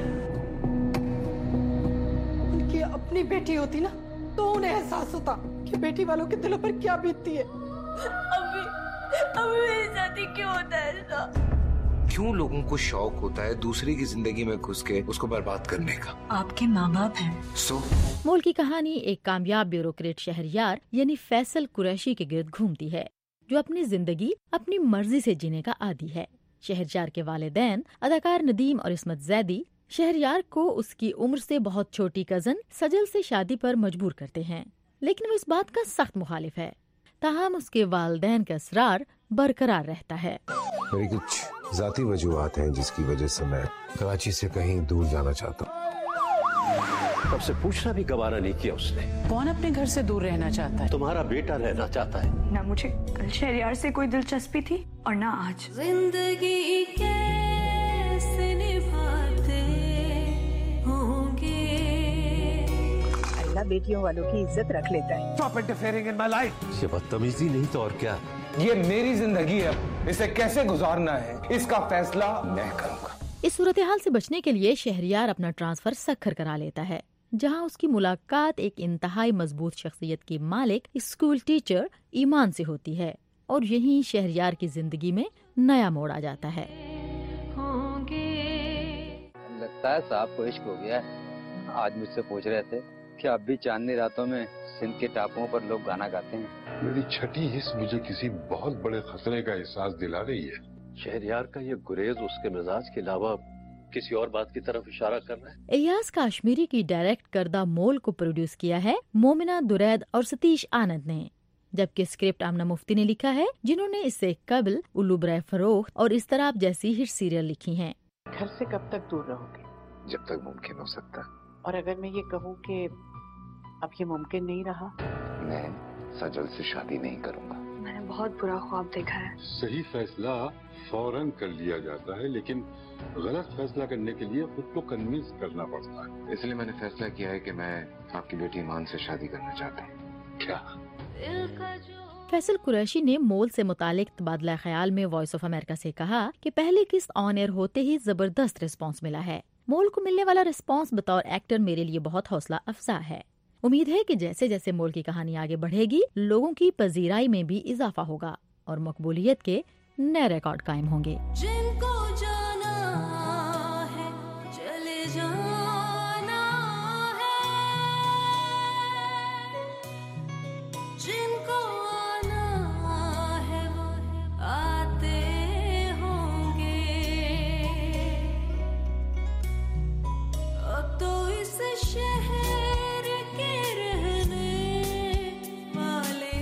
ان کی اپنی بیٹی ہوتی نا تو انہیں احساس ہوتا کہ بیٹی والوں کے دلوں پر کیا بیتتی ہے۔ ابھی ابھی میری شادی کیوں ہوتا ہے ایسا؟ کیوں لوگوں کو شوق ہوتا ہے دوسرے کی زندگی میں گھس کے اس کو برباد کرنے کا؟ آپ کے ماں باپ ہیں۔ سو مول کی کہانی ایک کامیاب بیوروکریٹ شہریار یعنی فیصل قریشی کے گرد گھومتی ہے جو اپنی زندگی اپنی مرضی سے جینے کا عادی ہے۔ شہریار کے والدین اداکار ندیم اور عصمت زیدی شہریار کو اس کی عمر سے بہت چھوٹی کزن سجل سے شادی پر مجبور کرتے ہیں، لیکن وہ اس بات کا سخت مخالف ہے، تاہم اس کے والدین کا اصرار برقرار رہتا ہے۔ میری کچھ ذاتی وجوہات ہیں جس کی وجہ سے میں کراچی سے کہیں دور جانا چاہتا ہوں۔ تب سے پوچھنا بھی گوارا نہیں کیا اس نے۔ کون اپنے گھر سے دور رہنا چاہتا ہے؟ تمہارا بیٹا رہنا چاہتا ہے۔ نہ مجھے کل شہریار سے کوئی دلچسپی تھی اور نہ آج۔ زندگی کیسے نبھاتے ہوں گے؟ اللہ بیٹیوں والوں کی عزت رکھ لیتا ہے۔ Stop interfering in my life۔ یہ بدتمیزی نہیں تو اور کیا؟ یہ میری زندگی ہے، اسے کیسے گزارنا ہے اس کا فیصلہ میں کروں گا۔ اس صورتحال سے بچنے کے لیے شہریار اپنا ٹرانسفر سکھر کرا لیتا ہے، جہاں اس کی ملاقات ایک انتہائی مضبوط شخصیت کی مالک اسکول ٹیچر ایمان سے ہوتی ہے، اور یہیں شہریار کی زندگی میں نیا موڑ آ جاتا ہے۔ لگتا ہے صاحب کو عشق ہو گیا ہے۔ آج مجھ سے پوچھ رہے تھے کہ اب بھی چاندنی راتوں میں سندھ کے ٹاپوؤں پر لوگ گانا گاتے ہیں۔ میری چھٹی حص مجھے کسی بہت بڑے خطرے کا احساس دلا رہی ہے۔ شہریار کا یہ گریز اس کے مزاج کے علاوہ کسی اور بات کی طرف اشارہ کر رہا ہے۔ ایاز کاشمیری کی ڈائریکٹ کردہ مول کو پروڈیوس کیا ہے مومنہ درید اور ستیش آنند نے، جبکہ اسکرپٹ آمنہ مفتی نے لکھا ہے، جنہوں نے اس سے قبل الو برائے فروخت اور اضطراب جیسی ہٹ سیریل لکھی ہیں۔ گھر سے کب تک دور رہو گے؟ جب تک ممکن ہو سکتا۔ اور اگر میں یہ کہوں کہ اب یہ ممکن نہیں رہا؟ میں سجل سے شادی نہیں کروں گا۔ میں نے بہت برا خواب دیکھا ہے۔ صحیح فیصلہ فوراً کر لیا جاتا ہے، لیکن غلط فیصلہ کرنے کے لیے خود کو کنوینس کرنا پڑتا ہے۔ اس لیے میں نے فیصلہ کیا ہے کہ میں آپ کی بیٹی ایمان سے شادی کرنا چاہتا ہوں۔ کیا؟ فیصل قریشی نے مول سے متعلق تبادلہ خیال میں وائس آف امریکہ سے کہا کہ پہلی قسط آن ایئر ہوتے ہی زبردست رسپانس ملا ہے۔ مول کو ملنے والا رسپانس بطور ایکٹر میرے لیے بہت حوصلہ افزا ہے۔ امید ہے کہ جیسے جیسے مول کی کہانی آگے بڑھے گی، لوگوں کی پذیرائی میں بھی اضافہ ہوگا اور مقبولیت کے نئے ریکارڈ قائم ہوں گے۔ جن کو جانا ہے چلے جانا ہے، جن کو آنا ہے وہ آتے ہوں گے۔ اب تو اس شہر کے رہنے والے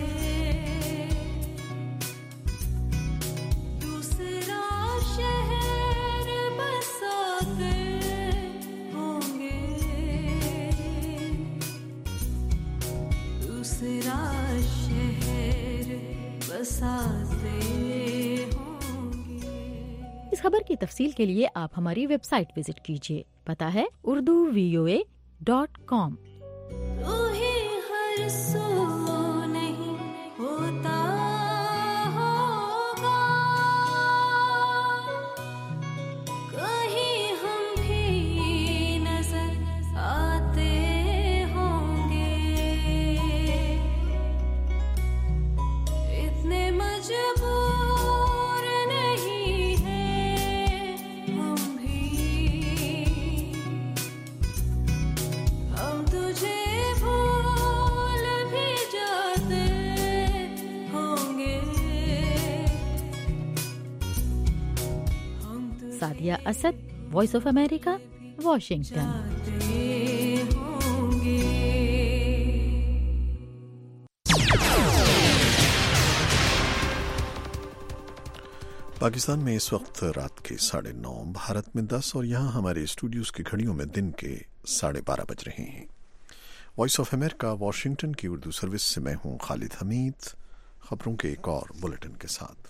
دوسرا شہر بساتے ہوں گے، دوسرا شہر بساتے ہوں گے۔ اس خبر کی تفصیل کے لیے آپ ہماری ویب سائٹ وزٹ کیجیے، پتہ ہے اردو وی او اے ڈاٹ کام۔ ہر سو نہیں ہوتا ہوگا، کہیں ہم بھی نظر آتے ہوں گے، اتنے مجبور نہیں ہیں ہم بھی، ہم تجھے بھول بھی جاتے ہوں گے۔ Sadia Asad, voice of America, Washington. Pakistan میں اس وقت رات کے ساڑھے نو، بھارت میں دس اور یہاں ہمارے اسٹوڈیوز کی گھڑیوں میں دن کے ساڑھے بارہ بج رہے ہیں۔ وائس آف امریکہ واشنگٹن کی اردو سروس سے میں ہوں خالد حمید، خبروں کے ایک اور بلیٹن کے ساتھ۔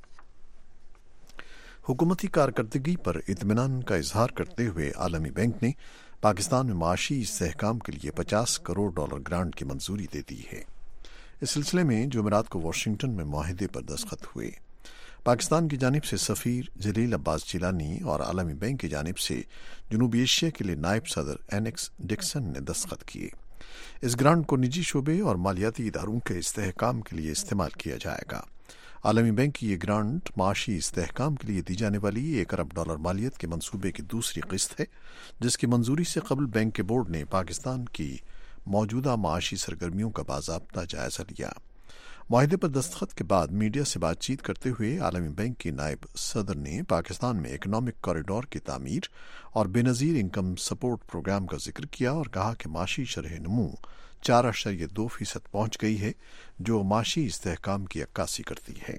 حکومتی کارکردگی پر اطمینان کا اظہار کرتے ہوئے عالمی بینک نے پاکستان میں معاشی استحکام کے لیے پچاس کروڑ ڈالر گرانٹ کی منظوری دے دی ہے۔ اس سلسلے میں جمعرات کو واشنگٹن میں معاہدے پر دستخط ہوئے۔ پاکستان کی جانب سے سفیر جلیل عباس جیلانی اور عالمی بینک کی جانب سے جنوبی ایشیا کے لیے نائب صدر اینکس ڈکسن نے دستخط کیے۔ اس گرانٹ کو نجی شعبے اور مالیاتی اداروں کے استحکام کے لیے استعمال کیا جائے گا۔ عالمی بینک کی یہ گرانٹ معاشی استحکام کے لیے دی جانے والی ایک ارب ڈالر مالیت کے منصوبے کی دوسری قسط ہے، جس کی منظوری سے قبل بینک کے بورڈ نے پاکستان کی موجودہ معاشی سرگرمیوں کا باضابطہ جائزہ لیا۔ معاہدے پر دستخط کے بعد میڈیا سے بات چیت کرتے ہوئے عالمی بینک کی نائب صدر نے پاکستان میں اکنامک کوریڈور کی تعمیر اور بے نظیر انکم سپورٹ پروگرام کا ذکر کیا اور کہا کہ معاشی شرح نمو چار اشاریہ دو فیصد پہنچ گئی ہے، جو معاشی استحکام کی عکاسی کرتی ہے۔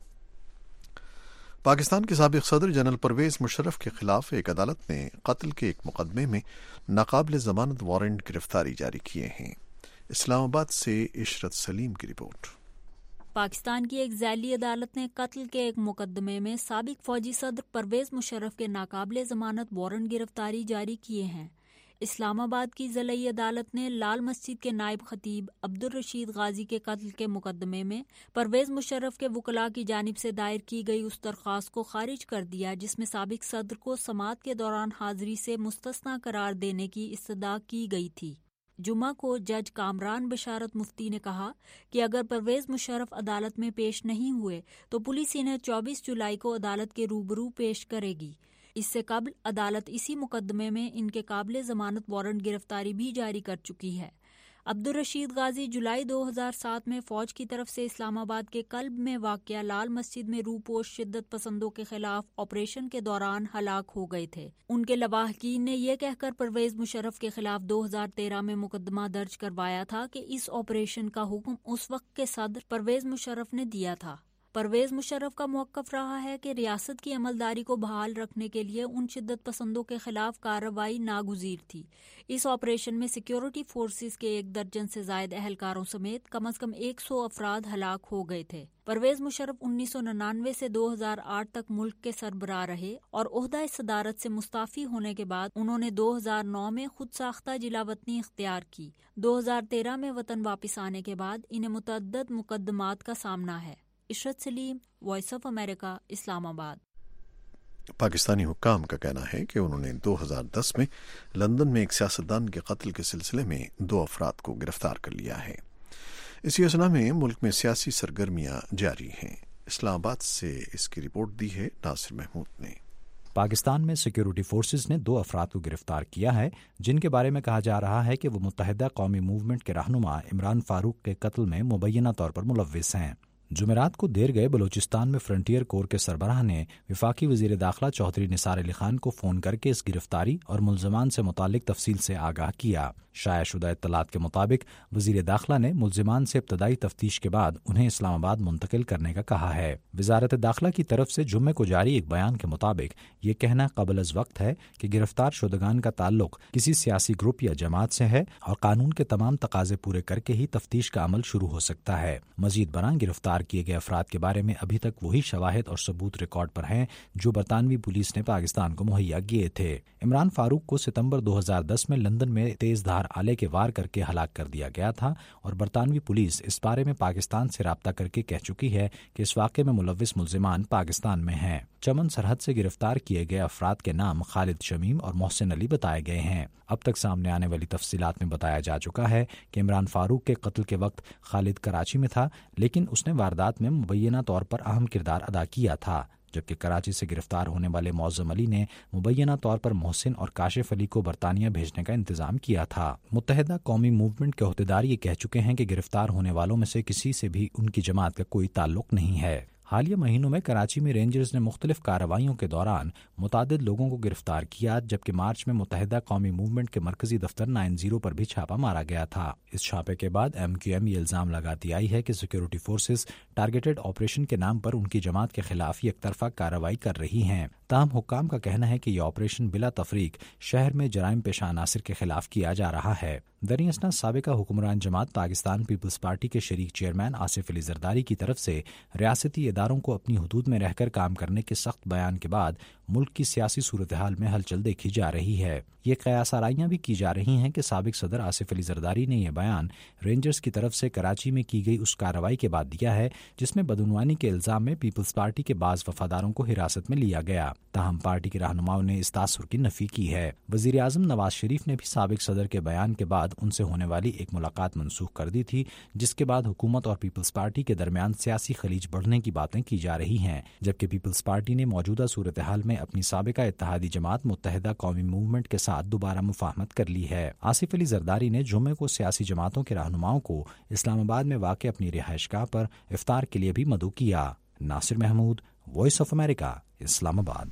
پاکستان کے سابق صدر جنرل پرویز مشرف کے خلاف ایک عدالت نے قتل کے ایک مقدمے میں ناقابل ضمانت وارنٹ گرفتاری جاری کیے ہیں۔ اسلام آباد سے عشرت سلیم کی رپورٹ۔ پاکستان کی ایک ذیلی عدالت نے قتل کے ایک مقدمے میں سابق فوجی صدر پرویز مشرف کے ناقابل ضمانت وارنٹ گرفتاری جاری کیے ہیں۔ اسلام آباد کی ضلعی عدالت نے لال مسجد کے نائب خطیب عبدالرشید غازی کے قتل کے مقدمے میں پرویز مشرف کے وکلاء کی جانب سے دائر کی گئی اس درخواست کو خارج کر دیا جس میں سابق صدر کو سماعت کے دوران حاضری سے مستثنی قرار دینے کی استدعا کی گئی تھی۔ جمعہ کو جج کامران بشارت مفتی نے کہا کہ اگر پرویز مشرف عدالت میں پیش نہیں ہوئے تو پولیس انہیں چوبیس جولائی کو عدالت کے روبرو پیش کرے گی۔ اس سے قبل عدالت اسی مقدمے میں ان کے قابل ضمانت وارنٹ گرفتاری بھی جاری کر چکی ہے۔ عبدالرشید غازی جولائی دو ہزار سات میں فوج کی طرف سے اسلام آباد کے قلب میں واقع لال مسجد میں روپوش شدت پسندوں کے خلاف آپریشن کے دوران ہلاک ہو گئے تھے۔ ان کے لواحقین نے یہ کہہ کر پرویز مشرف کے خلاف دو ہزار تیرہ میں مقدمہ درج کروایا تھا کہ اس آپریشن کا حکم اس وقت کے صدر پرویز مشرف نے دیا تھا۔ پرویز مشرف کا موقف رہا ہے کہ ریاست کی عملداری کو بحال رکھنے کے لیے ان شدت پسندوں کے خلاف کارروائی ناگزیر تھی۔ اس آپریشن میں سیکیورٹی فورسز کے ایک درجن سے زائد اہلکاروں سمیت کم از کم ایک سو افراد ہلاک ہو گئے تھے۔ پرویز مشرف انیس سو ننانوے سے دو ہزار آٹھ تک ملک کے سربراہ رہے اور عہدہ صدارت سے مستعفی ہونے کے بعد انہوں نے دو ہزار نو میں خود ساختہ جلا وطنی اختیار کی۔ دو ہزار تیرہ میں وطن واپس آنے کے بعد انہیں متعدد مقدمات کا سامنا ہے۔ عشرت سلیم، وائس آف امریکہ، اسلام آباد۔ پاکستانی حکام کا کہنا ہے کہ انہوں نے دو ہزار دس میں لندن میں ایک سیاستدان کے قتل کے سلسلے میں دو افراد کو گرفتار کر لیا ہے۔ اسی اثنا میں ملک میں سیاسی سرگرمیاں جاری ہیں۔ اسلام آباد سے اس کی رپورٹ دی ہے ناصر محمود نے۔ پاکستان میں سیکیورٹی فورسز نے دو افراد کو گرفتار کیا ہے جن کے بارے میں کہا جا رہا ہے کہ وہ متحدہ قومی موومنٹ کے رہنما عمران فاروق کے قتل میں مبینہ طور پر ملوث ہیں۔ جمعرات کو دیر گئے بلوچستان میں فرنٹیئر کور کے سربراہ نے وفاقی وزیر داخلہ چودھری نثار علی خان کو فون کر کے اس گرفتاری اور ملزمان سے متعلق تفصیل سے آگاہ کیا۔ شائع شدہ اطلاعات کے مطابق وزیر داخلہ نے ملزمان سے ابتدائی تفتیش کے بعد انہیں اسلام آباد منتقل کرنے کا کہا ہے۔ وزارت داخلہ کی طرف سے جمعے کو جاری ایک بیان کے مطابق یہ کہنا قبل از وقت ہے کہ گرفتار شدگان کا تعلق کسی سیاسی گروپ یا جماعت سے ہے اور قانون کے تمام تقاضے پورے کر کے ہی تفتیش کا عمل شروع ہو سکتا ہے۔ مزید برآں گرفتار کیے گئے افراد کے بارے میں ابھی تک وہی شواہد اور ثبوت ریکارڈ پر ہیں جو برطانوی پولیس نے پاکستان کو مہیا کیے تھے۔ عمران فاروق کو ستمبر دو ہزار دس میں لندن میں تیز دھار آلے کے وار کر کے ہلاک کر دیا گیا تھا اور برطانوی پولیس اس بارے میں پاکستان سے رابطہ کر کے کہہ چکی ہے کہ اس واقعے میں ملوث ملزمان پاکستان میں ہیں۔ چمن سرحد سے گرفتار کیے گئے افراد کے نام خالد شمیم اور محسن علی بتائے گئے ہیں۔ اب تک سامنے آنے والی تفصیلات میں بتایا جا چکا ہے کہ عمران فاروق کے قتل کے وقت خالد کراچی میں تھا، لیکن اس نے واردات میں مبینہ طور پر اہم کردار ادا کیا تھا، جبکہ کراچی سے گرفتار ہونے والے معظم علی نے مبینہ طور پر محسن اور کاشف علی کو برطانیہ بھیجنے کا انتظام کیا تھا۔ متحدہ قومی موومنٹ کے عہدیدار یہ کہہ چکے ہیں کہ گرفتار ہونے والوں میں سے کسی سے بھی ان کی جماعت کا کوئی تعلق نہیں ہے۔ حالیہ مہینوں میں کراچی میں رینجرز نے مختلف کارروائیوں کے دوران متعدد لوگوں کو گرفتار کیا، جبکہ مارچ میں متحدہ قومی موومنٹ کے مرکزی دفتر نائن زیرو پر بھی چھاپہ مارا گیا تھا۔ اس چھاپے کے بعد ایم کیو ایم یہ الزام لگاتی آئی ہے کہ سیکیورٹی فورسز ٹارگیٹڈ آپریشن کے نام پر ان کی جماعت کے خلاف یک طرفہ کارروائی کر رہی ہیں۔ تاہم حکام کا کہنا ہے کہ یہ آپریشن بلا تفریق شہر میں جرائم پیشہ عناصر کے خلاف کیا جا رہا ہے۔ دریں اثنا سابقہ حکمران جماعت پاکستان پیپلز پارٹی کے شریک چیئرمین آصف علی زرداری کی طرف سے ریاستی اداروں کو اپنی حدود میں رہ کر کام کرنے کے سخت بیان کے بعد ملک کی سیاسی صورتحال میں ہلچل دیکھی جا رہی ہے۔ یہ قیاس آرائیاں بھی کی جا رہی ہیں کہ سابق صدر آصف علی زرداری نے یہ بیان رینجرز کی طرف سے کراچی میں کی گئی اس کارروائی کے بعد دیا ہے جس میں بدعنوانی کے الزام میں پیپلز پارٹی کے بعض وفاداروں کو حراست میں لیا گیا۔ تاہم پارٹی کے رہنماؤں نے اس تاثر کی نفی کی ہے۔ وزیر اعظم نواز شریف نے بھی سابق صدر کے بیان کے بعد ان سے ہونے والی ایک ملاقات منسوخ کر دی تھی، جس کے بعد حکومت اور پیپلز پارٹی کے درمیان سیاسی خلیج بڑھنے کی باتیں کی جا رہی ہیں، جبکہ پیپلز پارٹی نے موجودہ صورتحال میں اپنی سابقہ اتحادی جماعت متحدہ قومی موومنٹ کے ساتھ دوبارہ مفاہمت کر لی ہے۔ آصف علی زرداری نے جمعے کو سیاسی جماعتوں کے رہنماؤں کو اسلام آباد میں واقع اپنی رہائش گاہ پر افطار کے لیے بھی مدعو کیا۔ Nasir Mahmood, voice of America, Islamabad.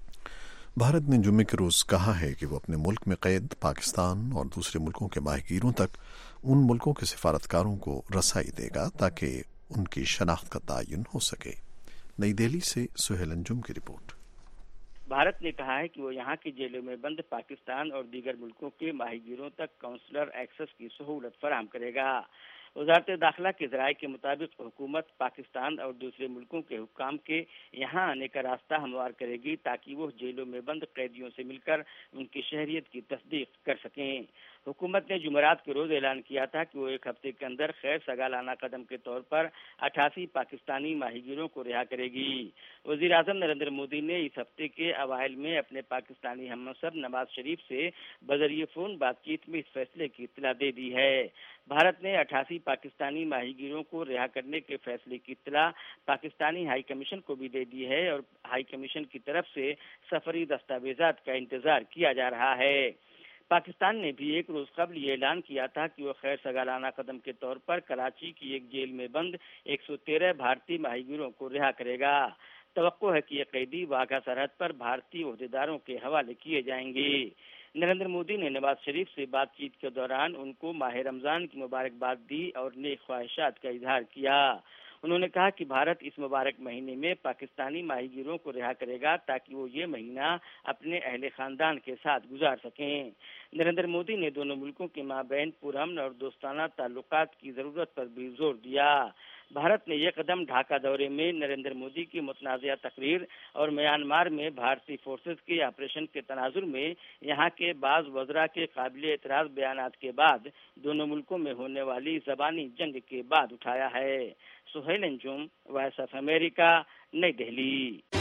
Bharat نے جمعے کے روز کہا ہے کہ وہ اپنے ملک میں قید پاکستان اور دوسرے ملکوں کے ماہی گیروں تک ان ملکوں کے سفارتکاروں کو رسائی دے گا تاکہ ان کی شناخت کا تعین ہو سکے۔ نئی دہلی سے سہیل انجم کی رپورٹ۔ بھارت نے کہا ہے کہ وہ یہاں کی جیلوں میں بند پاکستان اور دیگر ملکوں کے ماہی گیروں تک کونسلر ایکسس کی سہولت فراہم کرے گا۔ وزارت داخلہ کے ذرائع کے مطابق حکومت پاکستان اور دوسرے ملکوں کے حکام کے یہاں آنے کا راستہ ہموار کرے گی تاکہ وہ جیلوں میں بند قیدیوں سے مل کر ان کی شہریت کی تصدیق کر سکیں۔ حکومت نے جمعرات کے روز اعلان کیا تھا کہ وہ ایک ہفتے کے اندر خیر سگالانہ قدم کے طور پر اٹھاسی پاکستانی ماہی گیروں کو رہا کرے گی۔ وزیر اعظم نریندر مودی نے اس ہفتے کے اوائل میں اپنے پاکستانی ہم منصب نواز شریف سے بذریعہ فون بات چیت میں اس فیصلے کی اطلاع دے دی ہے۔ بھارت نے اٹھاسی پاکستانی ماہی گیروں کو رہا کرنے کے فیصلے کی اطلاع پاکستانی ہائی کمیشن کو بھی دے دی ہے اور ہائی کمیشن کی طرف سے سفری دستاویزات کا انتظار کیا جا رہا ہے۔ پاکستان نے بھی ایک روز قبل یہ اعلان کیا تھا کہ وہ خیر سگالانہ قدم کے طور پر کراچی کی ایک جیل میں بند ایک سو تیرہ بھارتی ماہی گیروں کو رہا کرے گا۔ توقع ہے کہ یہ قیدی واگھا سرحد پر بھارتی عہدیداروں کے حوالے کیے جائیں گے۔ نریندر مودی نے نواز شریف سے بات چیت کے دوران ان کو ماہ رمضان کی مبارکباد دی اور نیک خواہشات کا اظہار کیا۔ انہوں نے کہا کہ بھارت اس مبارک مہینے میں پاکستانی ماہی گیروں کو رہا کرے گا تاکہ وہ یہ مہینہ اپنے اہل خاندان کے ساتھ گزار سکیں۔ نریندر مودی نے دونوں ملکوں کے مابین پرامن اور دوستانہ تعلقات کی ضرورت پر بھی زور دیا۔ بھارت نے یہ قدم ڈھاکہ دورے میں نریندر مودی کی متنازعہ تقریر اور میانمار میں بھارتی فورسز کے آپریشن کے تناظر میں یہاں کے بعض وزراء کے قابل اعتراض بیانات کے بعد دونوں ملکوں میں ہونے والی زبانی جنگ کے بعد اٹھایا ہے۔ Sohail Anjum, voice of America, New Delhi.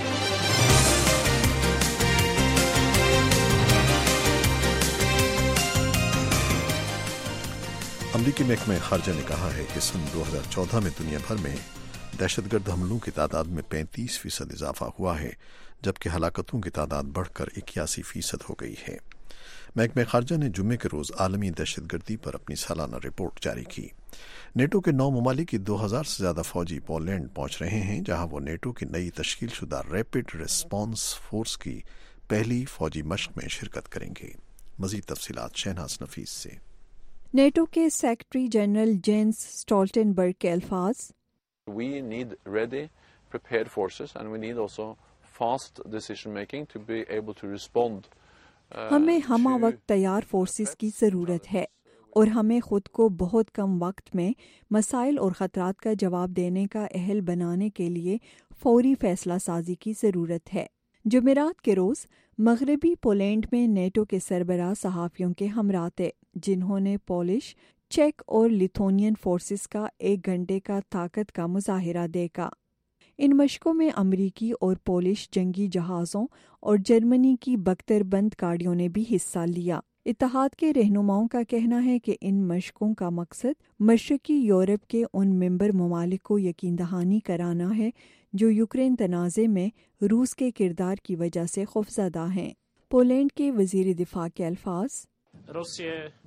امریکی محکمہ خارجہ نے کہا ہے کہ سن دو ہزار چودہ میں دنیا بھر میں دہشت گرد حملوں کی تعداد میں پینتیس فیصد اضافہ ہوا ہے، جبکہ ہلاکتوں کی تعداد بڑھ کر اکیاسی فیصد ہو گئی ہے۔ محکمہ خارجہ نے جمعے کے روز عالمی دہشت گردی پر اپنی سالانہ رپورٹ جاری کی۔ نیٹو کے نو ممالک کی دو ہزار سے زیادہ فوجی پولینڈ پہنچ رہے ہیں، جہاں وہ نیٹو کی نئی تشکیل شدہ ریپڈ ریسپانس فورس کی پہلی فوجی مشق میں شرکت کریں گے۔ مزید تفصیلات شہناز نفیس سے۔ نیٹو کے سیکرٹری جنرل جینس اسٹولٹنبرگ کے الفاظ، We need ready, prepared forces and we need also fast decision making to be able to respond. ہمیں ہمہ وقت تیار فورسز کی ضرورت ہے اور ہمیں خود کو بہت کم وقت میں مسائل اور خطرات کا جواب دینے کا اہل بنانے کے لیے فوری فیصلہ سازی کی ضرورت ہے۔ جمعرات کے روز مغربی پولینڈ میں نیٹو کے سربراہ صحافیوں کے ہمراہ تھے، جنہوں نے پولش، چیک اور لیتھونین فورسز کا ایک گھنٹے کا طاقت کا مظاہرہ دیکھا۔ ان مشقوں میں امریکی اور پولش جنگی جہازوں اور جرمنی کی بختر بند گاڑیوں نے بھی حصہ لیا۔ اتحاد کے رہنماؤں کا کہنا ہے کہ ان مشقوں کا مقصد مشرقی یورپ کے ان ممبر ممالک کو یقین دہانی کرانا ہے جو یوکرین تنازع میں روس کے کردار کی وجہ سے خوفزدہ ہیں۔ پولینڈ کے وزیر دفاع کے الفاظ،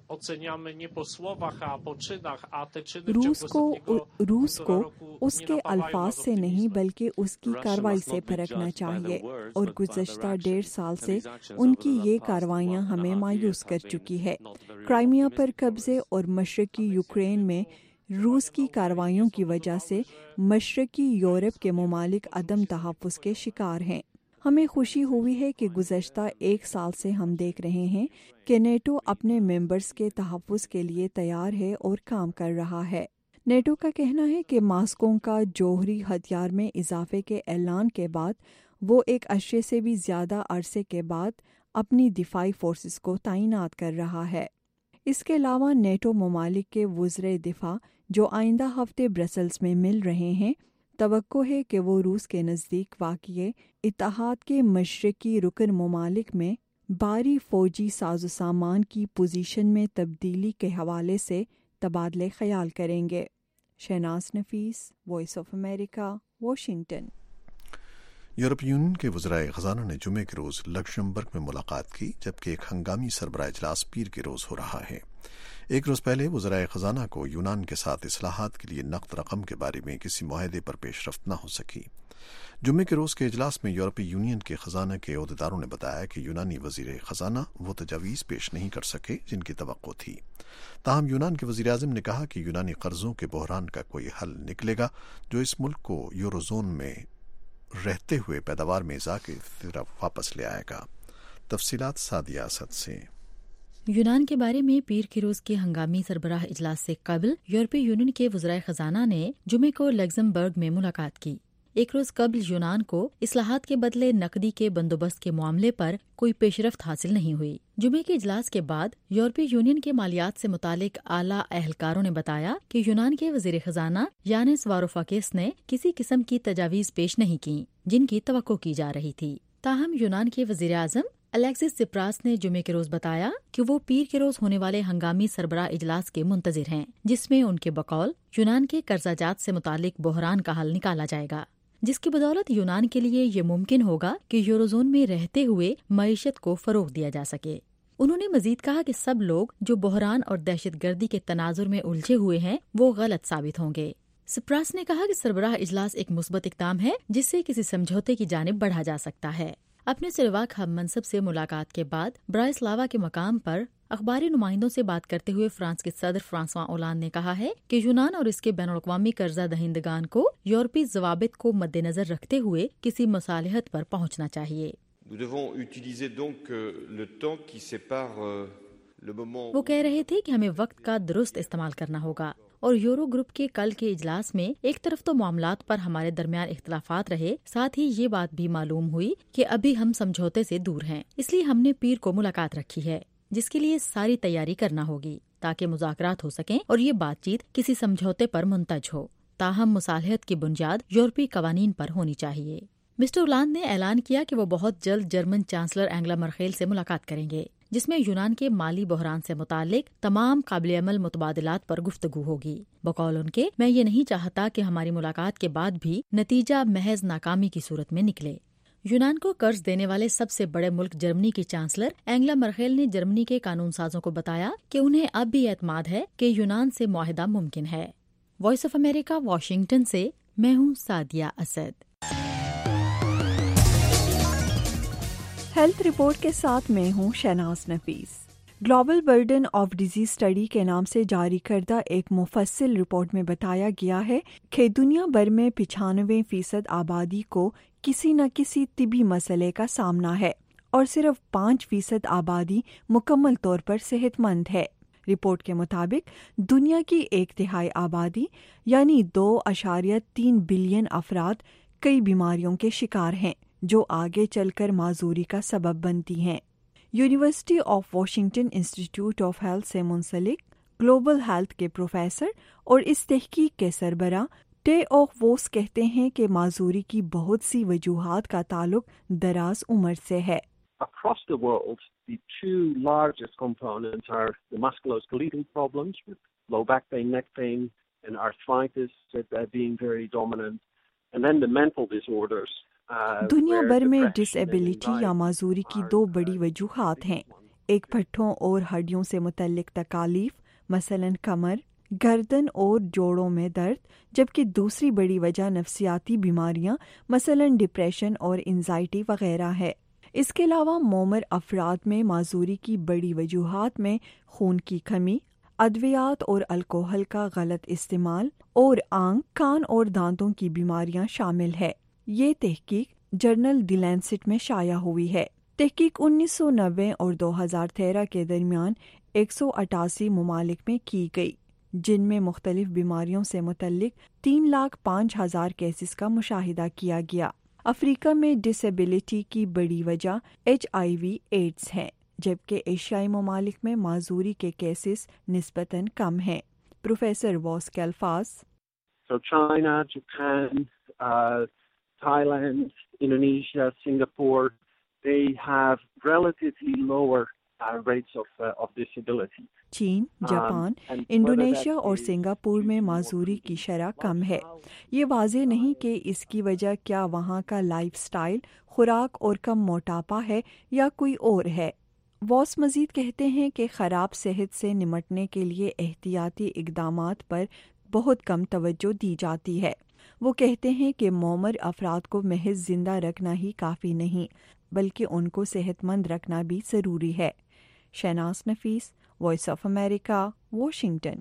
روس کو روس کو اس کے الفاظ سے نہیں بلکہ اس کی کارروائی سے پرکھنا چاہیے، اور گزشتہ ڈیڑھ سال سے ان کی یہ کارروائیاں ہمیں مایوس کر چکی ہے۔ کرائمیا پر قبضے اور مشرقی یوکرین میں روس کی کارروائیوں کی وجہ سے مشرقی یورپ کے ممالک عدم تحفظ کے شکار ہیں۔ ہمیں خوشی ہوئی ہے کہ گزشتہ ایک سال سے ہم دیکھ رہے ہیں کہ نیٹو اپنے ممبرز کے تحفظ کے لیے تیار ہے اور کام کر رہا ہے۔ نیٹو کا کہنا ہے کہ ماسکو کا جوہری ہتھیار میں اضافے کے اعلان کے بعد وہ ایک عرصے سے بھی زیادہ عرصے کے بعد اپنی دفاعی فورسز کو تعینات کر رہا ہے۔ اس کے علاوہ نیٹو ممالک کے وزرائے دفاع جو آئندہ ہفتے برسلز میں مل رہے ہیں، توقع ہے کہ وہ روس کے نزدیک واقع اتحاد کے مشرقی رکن ممالک میں بھاری فوجی ساز و سامان کی پوزیشن میں تبدیلی کے حوالے سے تبادلہ خیال کریں گے۔ Shahnaz Nafees, voice of America, Washington. یورپی یونین کے وزرائے خزانہ نے جمعے کے روز لکسمبرگ میں ملاقات کی، جبکہ ایک ہنگامی سربراہ اجلاس پیر کے روز ہو رہا ہے۔ ایک روز پہلے وزرائے خزانہ کو یونان کے ساتھ اصلاحات کے لیے نقد رقم کے بارے میں کسی معاہدے پر پیش رفت نہ ہو سکی۔ جمعے کے روز کے اجلاس میں یورپی یونین کے خزانہ کے عہدیداروں نے بتایا کہ یونانی وزیر خزانہ وہ تجاویز پیش نہیں کر سکے جن کی توقع تھی۔ تاہم یونان کے وزیر اعظم نے کہا کہ یونانی قرضوں کے بحران کا کوئی حل نکلے گا جو اس ملک کو یورو زون میں رہتے ہوئے پیداوار میں اضافے کی طرف واپس لے آئے گا۔ تفصیلات سعدیہ اسد سے۔ یونان کے بارے میں پیر کے روز کے ہنگامی سربراہ اجلاس سے قبل یورپی یونین کے وزرائے خزانہ نے جمعے کو لگزمبرگ میں ملاقات کی۔ ایک روز قبل یونان کو اصلاحات کے بدلے نقدی کے بندوبست کے معاملے پر کوئی پیش رفت حاصل نہیں ہوئی۔ جمعے کے اجلاس کے بعد یورپی یونین کے مالیات سے متعلق اعلیٰ اہلکاروں نے بتایا کہ یونان کے وزیر خزانہ یانس واروفاکس نے کسی قسم کی تجاویز پیش نہیں کی جن کی توقع کی جا رہی تھی۔ تاہم یونان کے وزیر اعظم الیکسس سپراس نے جمعے کے روز بتایا کہ وہ پیر کے روز ہونے والے ہنگامی سربراہ اجلاس کے منتظر ہیں، جس میں ان کے بقول یونان کے قرضہ جات سے متعلق بحران کا حل نکالا جائے گا، جس کی بدولت یونان کے لیے یہ ممکن ہوگا کہ یوروزون میں رہتے ہوئے معیشت کو فروغ دیا جا سکے۔ انہوں نے مزید کہا کہ سب لوگ جو بحران اور دہشت گردی کے تناظر میں الجھے ہوئے ہیں وہ غلط ثابت ہوں گے۔ سپراس نے کہا کہ سربراہ اجلاس ایک مثبت اقدام ہے جس سے کسی سمجھوتے کی جانب بڑھا جا سکتا ہے۔ اپنے سلواک ہم منصب سے ملاقات کے بعد برائسلاوا کے مقام پر اخباری نمائندوں سے بات کرتے ہوئے فرانس کے صدر فرانسواں اولان نے کہا ہے کہ یونان اور اس کے بین الاقوامی قرضہ دہندگان کو یورپی ضوابط کو مد نظر رکھتے ہوئے کسی مصالحت پر پہنچنا چاہیے۔ وہ کہہ رہے تھے کہ ہمیں وقت کا درست استعمال کرنا ہوگا، اور یورو گروپ کے کل کے اجلاس میں ایک طرف تو معاملات پر ہمارے درمیان اختلافات رہے، ساتھ ہی یہ بات بھی معلوم ہوئی کہ ابھی ہم سمجھوتے سے دور ہیں، اس لیے ہم نے پیر کو ملاقات رکھی ہے جس کے لیے ساری تیاری کرنا ہوگی تاکہ مذاکرات ہو سکیں اور یہ بات چیت کسی سمجھوتے پر منتج ہو۔ تاہم مصالحت کی بنیاد یورپی قوانین پر ہونی چاہیے۔ مسٹر اولان نے اعلان کیا کہ وہ بہت جلد جرمن چانسلر اینگلا مرکل سے ملاقات کریں گے، جس میں یونان کے مالی بحران سے متعلق تمام قابل عمل متبادلات پر گفتگو ہوگی۔ بقول ان کے، میں یہ نہیں چاہتا کہ ہماری ملاقات کے بعد بھی نتیجہ محض ناکامی کی صورت میں نکلے۔ یونان کو قرض دینے والے سب سے بڑے ملک جرمنی کی چانسلر اینگلا مرکل نے جرمنی کے قانون سازوں کو بتایا کہ انہیں اب بھی اعتماد ہے کہ یونان سے معاہدہ ممکن ہے۔ وائس آف امریکہ، واشنگٹن سے میں ہوں سعدیہ اسد۔ ہیلتھ رپورٹ کے ساتھ میں ہوں Shahnaz Nafees. Global burden of disease study کے نام سے جاری کردہ ایک مفصل رپورٹ میں بتایا گیا ہے کہ دنیا بھر میں پچانوے فیصد آبادی کو کسی نہ کسی طبی مسئلے کا سامنا ہے اور صرف پانچ فیصد آبادی مکمل طور پر صحت مند ہے۔ رپورٹ کے مطابق دنیا کی ایک تہائی آبادی یعنی دو اشاریہ تین بلین افراد کئی بیماریوں کے شکار ہیں جو آگے چل کر معذوری کا سبب بنتی ہیں۔ University of Washington institute of health سے منسلک گلوبل ہیلتھ کے پروفیسر اور اس تحقیق کے سربراہ ٹے آف ووس کہتے ہیں کہ معذوری کی بہت سی وجوہات کا تعلق دراز عمر سے ہے۔ Across the world, the two largest components are the musculoskeletal problems with low back pain, neck pain, and arthritis uh, being very dominant, and then the mental disorders. دنیا بھر میں ڈس ایبلٹی یا معذوری کی دو بڑی وجوہات ہیں، ایک پٹھوں اور ہڈیوں سے متعلق تکالیف مثلاً کمر، گردن اور جوڑوں میں درد، جبکہ دوسری بڑی وجہ نفسیاتی بیماریاں مثلاً ڈپریشن اور انزائٹی وغیرہ ہے۔ اس کے علاوہ مومر افراد میں معذوری کی بڑی وجوہات میں خون کی کمی، ادویات اور الکوہل کا غلط استعمال اور آنکھ، کان اور دانتوں کی بیماریاں شامل ہے۔ یہ تحقیق جرنل دی لینسٹ میں شائع ہوئی ہے۔ تحقیق انیس سو نوے اور دو ہزار تیرہ کے درمیان ایک سو اٹھاسی ممالک میں کی گئی، جن میں مختلف بیماریوں سے متعلق تین لاکھ پانچ ہزار کیسز کا مشاہدہ کیا گیا۔ افریقہ میں ڈس ایبلٹی کی بڑی وجہ ایچ آئی وی ایڈز ہے، جبکہ ایشیائی ممالک میں معذوری کے کیسز نسبتاً کم ہیں۔ پروفیسر واس کیلفاس: So China, Japan, uh, Thailand, Indonesia, Singapore, they have relatively lower uh, rates of uh, of disability. چین، جاپان، انڈونیشیا اور سنگاپور میں معذوری کی شرح کم ہے۔ یہ واضح نہیں کہ اس کی وجہ کیا وہاں کا لائف سٹائل، خوراک اور کم موٹاپا ہے یا کوئی اور ہے۔ واس مزید کہتے ہیں کہ خراب صحت سے نمٹنے کے لیے احتیاطی اقدامات پر بہت کم توجہ دی جاتی ہے۔ وہ کہتے ہیں کہ مومر افراد کو محض زندہ رکھنا ہی کافی نہیں، بلکہ ان کو صحت مند رکھنا بھی ضروری ہے۔ Shahnaz Nafees, voice of America, Washington.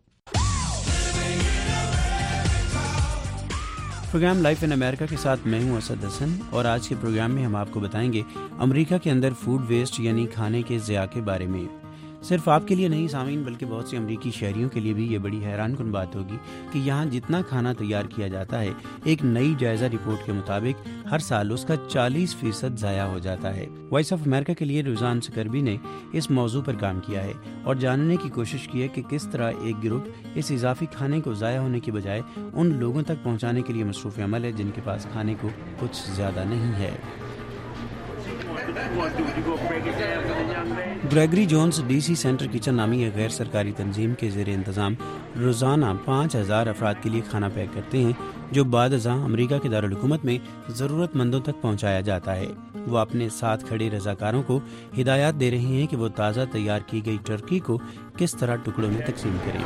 Program life in America کے ساتھ میں ہوں اسد حسن، اور آج کے پروگرام میں ہم آپ کو بتائیں گے امریکہ کے اندر فوڈ ویسٹ یعنی کھانے کے ضیاع کے بارے میں۔ صرف آپ کے لیے نہیں سامعین، بلکہ بہت سے امریکی شہریوں کے لیے بھی یہ بڑی حیران کن بات ہوگی کہ یہاں جتنا کھانا تیار کیا جاتا ہے، ایک نئی جائزہ رپورٹ کے مطابق ہر سال اس کا چالیس فیصد ضائع ہو جاتا ہے۔ وائس آف امریکہ کے لیے رضوان سکربی نے اس موضوع پر کام کیا ہے اور جاننے کی کوشش کی ہے کہ کس طرح ایک گروپ اس اضافی کھانے کو ضائع ہونے کے بجائے ان لوگوں تک پہنچانے کے لیے مصروف عمل ہے جن کے پاس کھانے کو کچھ زیادہ نہیں ہے۔ Gregory Jones D C centre kitchen نامی ایک غیر سرکاری تنظیم کے زیر انتظام روزانہ پانچ ہزار افراد کے لیے کھانا پیک کرتے ہیں، جو بعد ازاں امریکہ کے دارالحکومت میں ضرورت مندوں تک پہنچایا جاتا ہے۔ وہ اپنے ساتھ کھڑے رضاکاروں کو ہدایات دے رہے ہیں کہ وہ تازہ تیار کی گئی ٹرکی کو کس طرح ٹکڑوں میں تقسیم کریں۔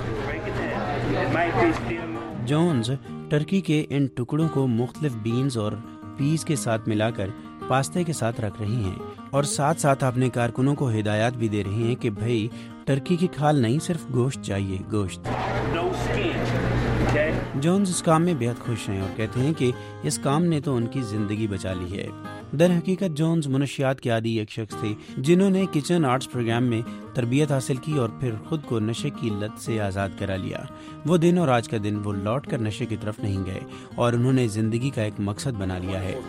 جونز ٹرکی کے ان ٹکڑوں کو مختلف بینز اور پیز کے ساتھ ملا کر پاستے کے ساتھ رکھ رہی ہیں اور ساتھ ساتھ اپنے کارکنوں کو ہدایات بھی دے رہی ہیں کہ بھئی ٹرکی کی کھال نہیں، صرف گوشت چاہیے، گوشت۔ جونز اس کام میں بہت خوش ہیں اور کہتے ہیں کہ اس کام نے تو ان کی زندگی بچا لی ہے۔ در حقیقت جونز منشیات کے عادی ایک شخص تھے جنہوں نے کچن آرٹس پروگرام میں تربیت حاصل کی اور پھر خود کو نشے کی لت سے آزاد کرا لیا۔ وہ دن اور آج کا دن وہ لوٹ کر نشے کی طرف نہیں گئے اور انہوں نے زندگی کا ایک مقصد بنا لیا ہے۔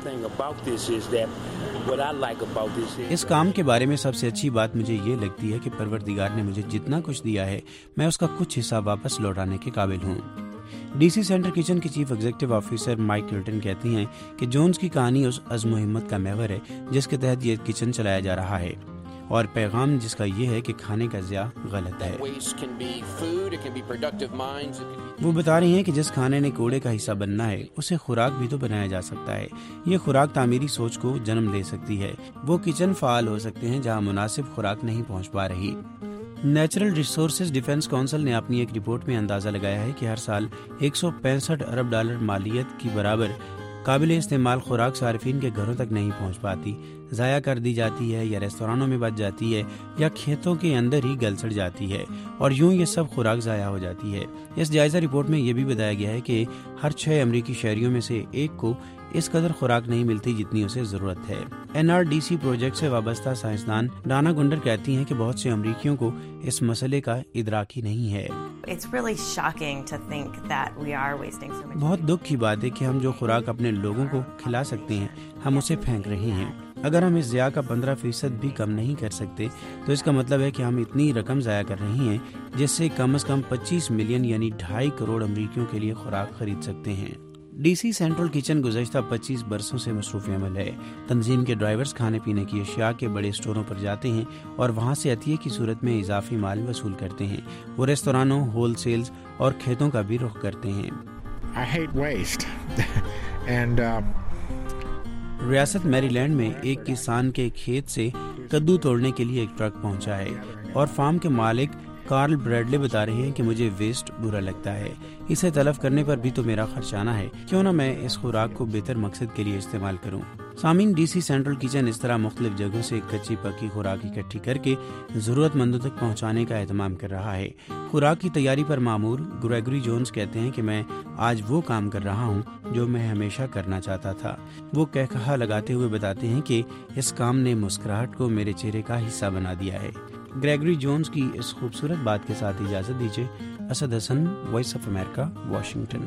اس کام کے بارے میں سب سے اچھی بات مجھے یہ لگتی ہے کہ پروردگار نے مجھے جتنا کچھ دیا ہے میں اس کا کچھ حصہ واپس لوٹانے کے قابل ہوں۔ ڈی سی سینٹر کچن کے chief executive officer Mike Curtin کہتے ہیں کہ جونز کی کہانی اس عزم و ہمت کا محور ہے جس کے تحت یہ کچن چلایا جا رہا ہے، اور پیغام جس کا یہ ہے کہ کھانے کا ضیاع غلط ہے۔ وہ بتا رہی ہیں کہ جس کھانے نے کوڑے کا حصہ بننا ہے اسے خوراک بھی تو بنایا جا سکتا ہے۔ یہ خوراک تعمیری سوچ کو جنم دے سکتی ہے۔ وہ کچن فعال ہو سکتے ہیں جہاں مناسب خوراک نہیں پہنچ پا رہی۔ نیچرل ریسورسز ڈیفنس کونسل نے اپنی ایک رپورٹ میں اندازہ لگایا ہے کہ ہر سال ایک سو پینسٹھ ارب ڈالر مالیت کی برابر قابل استعمال خوراک صارفین کے گھروں تک نہیں پہنچ پاتی، ضائع کر دی جاتی ہے یا ریستورانوں میں بچ جاتی ہے یا کھیتوں کے اندر ہی گل سڑ جاتی ہے، اور یوں یہ سب خوراک ضائع ہو جاتی ہے۔ اس جائزہ رپورٹ میں یہ بھی بتایا گیا ہے کہ ہر چھ امریکی شہریوں میں سے ایک کو اس قدر خوراک نہیں ملتی جتنی اسے ضرورت ہے۔ N R D C project سے وابستہ سائنسدان ڈانا گنڈر کہتی ہیں کہ بہت سے امریکیوں کو اس مسئلے کا ادراک ہی نہیں ہے۔ بہت دکھ کی بات ہے کہ ہم جو خوراک اپنے لوگوں کو کھلا سکتے ہیں ہم اسے پھینک رہے ہیں۔ اگر ہم اس ضیاع کا پندرہ فیصد بھی کم نہیں کر سکتے تو اس کا مطلب ہے کہ ہم اتنی رقم ضائع کر رہے ہیں جس سے کم از کم پچیس ملین یعنی ڈھائی کروڑ امریکیوں کے لیے خوراک خرید سکتے ہیں۔ ڈی سی سینٹرل کچن گزشتہ پچیس برسوں سے مصروف عمل ہے۔ تنظیم کے ڈرائیورز کھانے پینے کی اشیاء کے بڑے اسٹوروں پر جاتے ہیں اور وہاں سے عطیے کی صورت میں اضافی مال وصول کرتے ہیں۔ وہ ریستورانوں، ہول سیلز اور کھیتوں کا بھی رخ کرتے ہیں۔ I hate waste. And, uh... ریاست میری لینڈ میں ایک کسان کے کھیت سے کدو توڑنے کے لیے ایک ٹرک پہنچا ہے اور فارم کے مالک کارل بریڈلے بتا رہے ہیں کہ مجھے ویسٹ برا لگتا ہے، اسے تلف کرنے پر بھی تو میرا خرچانہ ہے، کیوں نہ میں اس خوراک کو بہتر مقصد کے لیے استعمال کروں۔ سامعین، ڈی سی سینٹرل کچن اس طرح مختلف جگہوں سے کچی پکی خوراک اکٹھی کر کے ضرورت مندوں تک پہنچانے کا اہتمام کر رہا ہے۔ خوراک کی تیاری پر مامور گریگری جونز کہتے ہیں کہ میں آج وہ کام کر رہا ہوں جو میں ہمیشہ کرنا چاہتا تھا۔ وہ کہکہا لگاتے ہوئے بتاتے ہیں کہ اس کام نے مسکراہٹ کو میرے چہرے کا حصہ بنا دیا ہے۔ گریگری جونز کی اس خوبصورت بات کے ساتھ اجازت دیجیے۔ Asad Hasan, voice of America, Washington.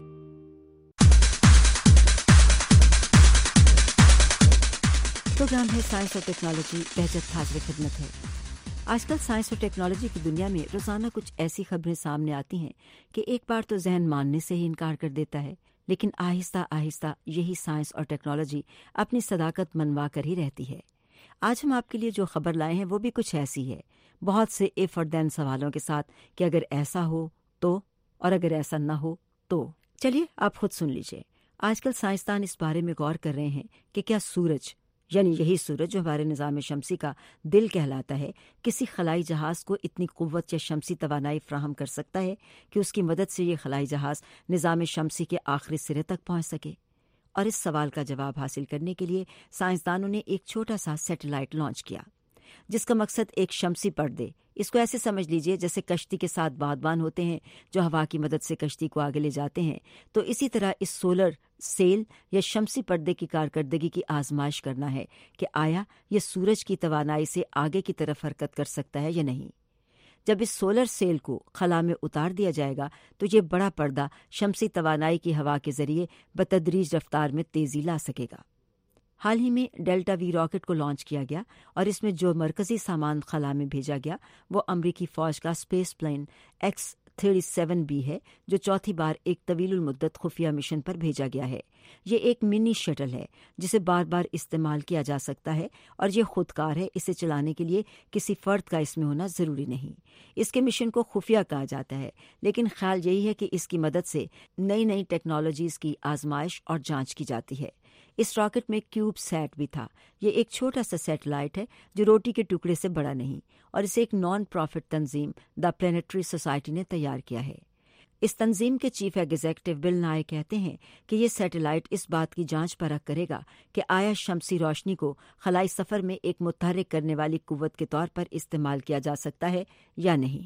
Program ہے سائنس اور ٹیکنالوجی، بہجت حاضر خدمت ہے۔ آج کل سائنس اور ٹیکنالوجی کی دنیا میں روزانہ کچھ ایسی خبریں سامنے آتی ہیں کہ ایک بار تو ذہن ماننے سے ہی انکار کر دیتا ہے، لیکن آہستہ آہستہ یہی سائنس اور ٹیکنالوجی اپنی صداقت منوا کر ہی رہتی ہے۔ آج ہم آپ کے لیے جو خبر لائے ہیں وہ بھی کچھ ایسی ہے، بہت سے ایف اور دین سوالوں کے ساتھ کہ اگر ایسا ہو تو، اور اگر ایسا نہ ہو تو۔ چلیے آپ خود سن لیجئے۔ آج کل سائنسدان اس بارے میں غور کر رہے ہیں کہ کیا سورج، یعنی یہی سورج جو ہمارے نظام شمسی کا دل کہلاتا ہے، کسی خلائی جہاز کو اتنی قوت یا شمسی توانائی فراہم کر سکتا ہے کہ اس کی مدد سے یہ خلائی جہاز نظام شمسی کے آخری سرے تک پہنچ سکے؟ اور اس سوال کا جواب حاصل کرنے کے لیے سائنسدانوں نے ایک چھوٹا سا سیٹلائٹ لانچ کیا، جس کا مقصد ایک شمسی پردے، اس کو ایسے سمجھ لیجئے جیسے کشتی کے ساتھ بادبان ہوتے ہیں جو ہوا کی مدد سے کشتی کو آگے لے جاتے ہیں، تو اسی طرح اس سولر سیل یا شمسی پردے کی کارکردگی کی آزمائش کرنا ہے کہ آیا یہ سورج کی توانائی سے آگے کی طرف حرکت کر سکتا ہے یا نہیں۔ جب اس سولر سیل کو خلا میں اتار دیا جائے گا تو یہ بڑا پردہ شمسی توانائی کی ہوا کے ذریعے بتدریج رفتار میں تیزی لا سکے گا۔ حال ہی میں ڈیلٹا وی راکٹ کو لانچ کیا گیا اور اس میں جو مرکزی سامان خلا میں بھیجا گیا وہ امریکی فوج کا space plane X thirty seven B ہے، جو چوتھی بار ایک طویل المدت خفیہ مشن پر بھیجا گیا ہے۔ یہ ایک منی شٹل ہے جسے بار بار استعمال کیا جا سکتا ہے اور یہ خودکار ہے، اسے چلانے کے لیے کسی فرد کا اس میں ہونا ضروری نہیں۔ اس کے مشن کو خفیہ کہا جاتا ہے، لیکن خیال یہی ہے کہ اس کی مدد سے نئی نئی ٹیکنالوجیز کی آزمائش اور جانچ کی جاتی ہے۔ اس راکٹ میں کیوب سیٹ بھی تھا۔ یہ ایک چھوٹا سا سیٹلائٹ ہے جو روٹی کے ٹکڑے سے بڑا نہیں، اور اسے ایک نان پروفٹ تنظیم دا پلانیٹری سوسائٹی نے تیار کیا ہے۔ اس تنظیم کے چیف ایگزیکٹو بل نائے کہتے ہیں کہ یہ سیٹلائٹ اس بات کی جانچ پرکھ کرے گا کہ آیا شمسی روشنی کو خلائی سفر میں ایک متحرک کرنے والی قوت کے طور پر استعمال کیا جا سکتا ہے یا نہیں۔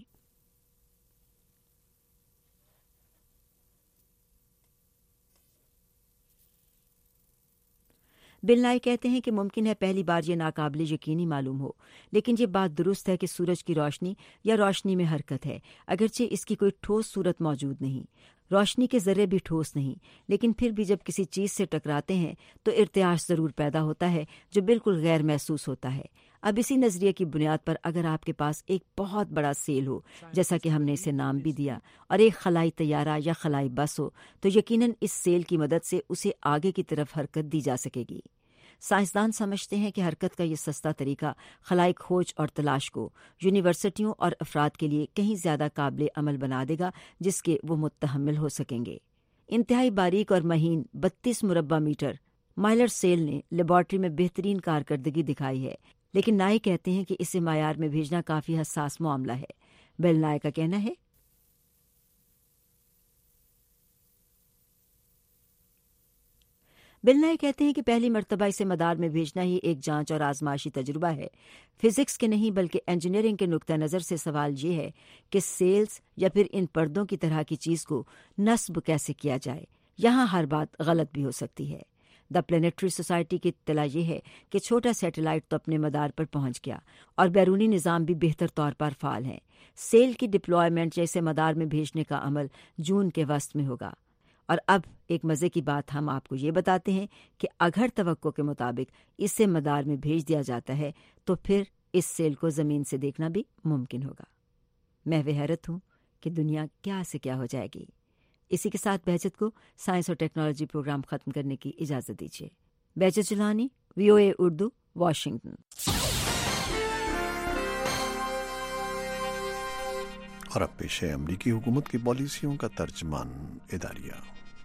بل نائے کہتے ہیں کہ ممکن ہے پہلی بار یہ ناقابل یقینی معلوم ہو، لیکن یہ بات درست ہے کہ سورج کی روشنی یا روشنی میں حرکت ہے، اگرچہ اس کی کوئی ٹھوس صورت موجود نہیں۔ روشنی کے ذرے بھی ٹھوس نہیں، لیکن پھر بھی جب کسی چیز سے ٹکراتے ہیں تو ارتعاش ضرور پیدا ہوتا ہے جو بالکل غیر محسوس ہوتا ہے۔ اب اسی نظریے کی بنیاد پر اگر آپ کے پاس ایک بہت بڑا سیل ہو، جیسا کہ ہم نے اسے نام بھی دیا، اور ایک خلائی طیارہ یا خلائی بس ہو، تو یقیناً اس سیل کی مدد سے اسے آگے کی طرف حرکت دی جا سکے گی۔ سائنسدان سمجھتے ہیں کہ حرکت کا یہ سستا طریقہ خلائی کھوج اور تلاش کو یونیورسٹیوں اور افراد کے لیے کہیں زیادہ قابل عمل بنا دے گا جس کے وہ متحمل ہو سکیں گے۔ انتہائی باریک اور مہین بتیس مربع میٹر مائلر سیل نے لیبارٹری میں بہترین کارکردگی دکھائی ہے، لیکن نائے کہتے ہیں کہ اسے معیار میں بھیجنا کافی حساس معاملہ ہے۔ بل نائے کا کہنا ہے بل نائے کہتے ہیں کہ پہلی مرتبہ اسے مدار میں بھیجنا ہی ایک جانچ اور آزمائشی تجربہ ہے۔ فزکس کے نہیں بلکہ انجینئرنگ کے نقطہ نظر سے سوال یہ ہے کہ سیلز یا پھر ان پردوں کی طرح کی چیز کو نصب کیسے کیا جائے۔ یہاں ہر بات غلط بھی ہو سکتی ہے۔ دا پلانیٹری سوسائٹی کی اطلاع یہ ہے کہ چھوٹا سیٹلائٹ تو اپنے مدار پر پہنچ گیا اور بیرونی نظام بھی بہتر طور پر فعال ہیں۔ سیل کی ڈپلوائمنٹ یا اسے مدار میں بھیجنے کا عمل جون کے وسط میں ہوگا۔ اور اب ایک مزے کی بات ہم آپ کو یہ بتاتے ہیں کہ اگر توقع کے مطابق اسے مدار میں بھیج دیا جاتا ہے تو پھر اس سیل کو زمین سے دیکھنا بھی ممکن ہوگا۔ میں وہ حیرت ہوں کہ دنیا کیا سے کیا ہو جائے گی۔ اسی کے ساتھ بہجت کو سائنس اور ٹیکنالوجی پروگرام ختم کرنے کی اجازت دیجیے۔ Bahjat Jilani, V O A Urdu, Washington. اور اب پیش ہے امریکی حکومت کی پالیسیوں کا ترجمان اداریہ۔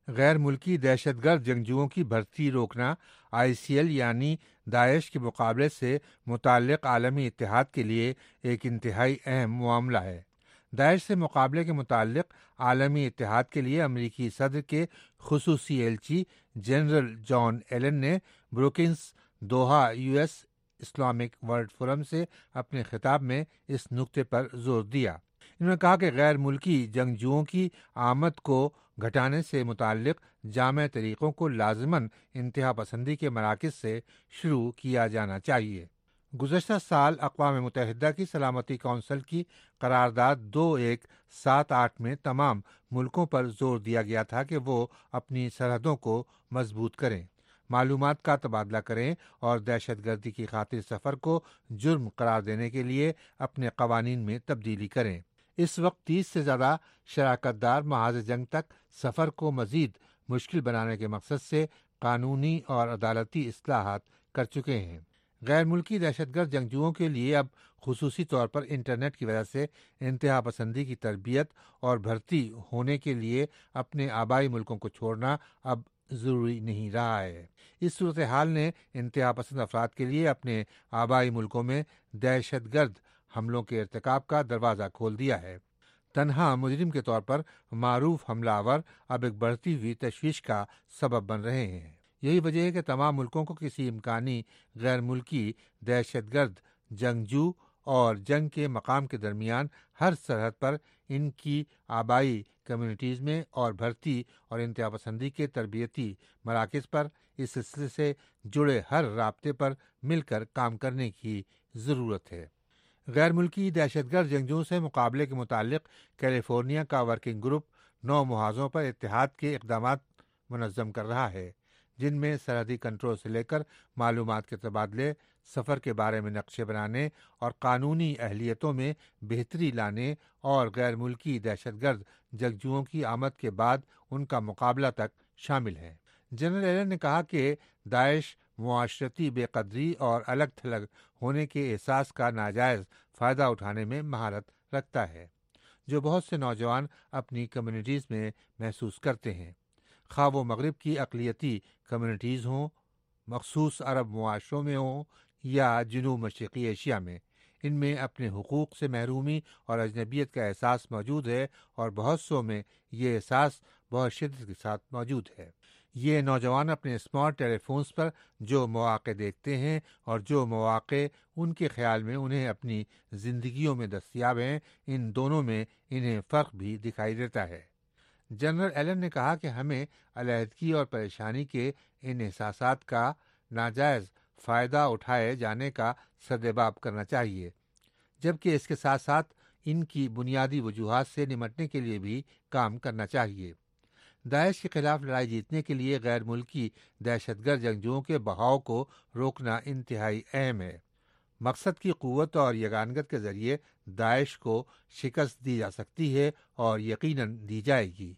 غیر ملکی دہشت گرد جنگجوؤں کی بھرتی روکنا آئی سی ایل یعنی داعش کے مقابلے سے متعلق عالمی اتحاد کے لیے ایک انتہائی اہم معاملہ ہے۔ داعش سے مقابلے کے متعلق عالمی اتحاد کے لیے امریکی صدر کے خصوصی ایلچی جنرل جان ایلن نے Brookings Doha U S Islamic world forum سے اپنے خطاب میں اس نقطے پر زور دیا۔ انہوں نے کہا کہ غیر ملکی جنگجوؤں کی آمد کو گھٹانے سے متعلق جامع طریقوں کو لازماً انتہا پسندی کے مراکز سے شروع کیا جانا چاہیے۔ گزشتہ سال اقوام متحدہ کی سلامتی کونسل کی قرارداد دو ایک سات آٹھ میں تمام ملکوں پر زور دیا گیا تھا کہ وہ اپنی سرحدوں کو مضبوط کریں، معلومات کا تبادلہ کریں اور دہشت گردی کی خاطر سفر کو جرم قرار دینے کے لیے اپنے قوانین میں تبدیلی کریں۔ اس وقت تیس سے زیادہ شراکت دار محاذ جنگ تک سفر کو مزید مشکل بنانے کے مقصد سے قانونی اور عدالتی اصلاحات کر چکے ہیں۔ غیر ملکی دہشت گرد جنگجوؤں کے لیے اب خصوصی طور پر انٹرنیٹ کی وجہ سے انتہا پسندی کی تربیت اور بھرتی ہونے کے لیے اپنے آبائی ملکوں کو چھوڑنا اب ضروری نہیں رہا ہے۔ اس صورتحال نے انتہا پسند افراد کے لیے اپنے آبائی ملکوں میں دہشت گرد حملوں کے ارتکاب کا دروازہ کھول دیا ہے۔ تنہا مجرم کے طور پر معروف حملہ آور اب ایک بڑھتی ہوئی تشویش کا سبب بن رہے ہیں۔ یہی وجہ ہے کہ تمام ملکوں کو کسی امکانی غیر ملکی دہشت گرد جنگجو اور جنگ کے مقام کے درمیان ہر سرحد پر ان کی آبائی کمیونٹیز میں اور بھرتی اور انتہا پسندی کے تربیتی مراکز پر اس سلسلے سے جڑے ہر رابطے پر مل کر کام کرنے کی ضرورت ہے۔ غیر ملکی دہشت گرد جنگجوؤں سے مقابلے کے متعلق کیلیفورنیا کا ورکنگ گروپ نو محاذوں پر اتحاد کے اقدامات منظم کر رہا ہے، جن میں سرحدی کنٹرول سے لے کر معلومات کے تبادلے، سفر کے بارے میں نقشے بنانے اور قانونی اہلیتوں میں بہتری لانے اور غیر ملکی دہشت گرد جنگجوؤں کی آمد کے بعد ان کا مقابلہ تک شامل ہے۔ جنرل ایلن نے کہا کہ داعش معاشرتی بے قدری اور الگ تھلگ ہونے کے احساس کا ناجائز فائدہ اٹھانے میں مہارت رکھتا ہے، جو بہت سے نوجوان اپنی کمیونٹیز میں محسوس کرتے ہیں، خواہ وہ مغرب کی اقلیتی کمیونٹیز ہوں، مخصوص عرب معاشروں میں ہوں یا جنوب مشرقی ایشیا میں۔ ان میں اپنے حقوق سے محرومی اور اجنبیت کا احساس موجود ہے اور بہت سو میں یہ احساس بہت شدت کے ساتھ موجود ہے۔ یہ نوجوان اپنے اسمارٹ ٹیلی فونز پر جو مواقع دیکھتے ہیں اور جو مواقع ان کے خیال میں انہیں اپنی زندگیوں میں دستیاب ہیں، ان دونوں میں انہیں فرق بھی دکھائی دیتا ہے۔ جنرل ایلن نے کہا کہ ہمیں علیحدگی اور پریشانی کے ان احساسات کا ناجائز فائدہ اٹھائے جانے کا سدباب کرنا چاہیے، جبکہ اس کے ساتھ ساتھ ان کی بنیادی وجوہات سے نمٹنے کے لیے بھی کام کرنا چاہیے۔ داعش کے خلاف لڑائی جیتنے کے لیے غیر ملکی دہشت گرد جنگجوؤں کے بہاؤ کو روکنا انتہائی اہم ہے۔ مقصد کی قوت اور یگانگت کے ذریعے داعش کو شکست دی جا سکتی ہے اور یقیناً دی جائے گی۔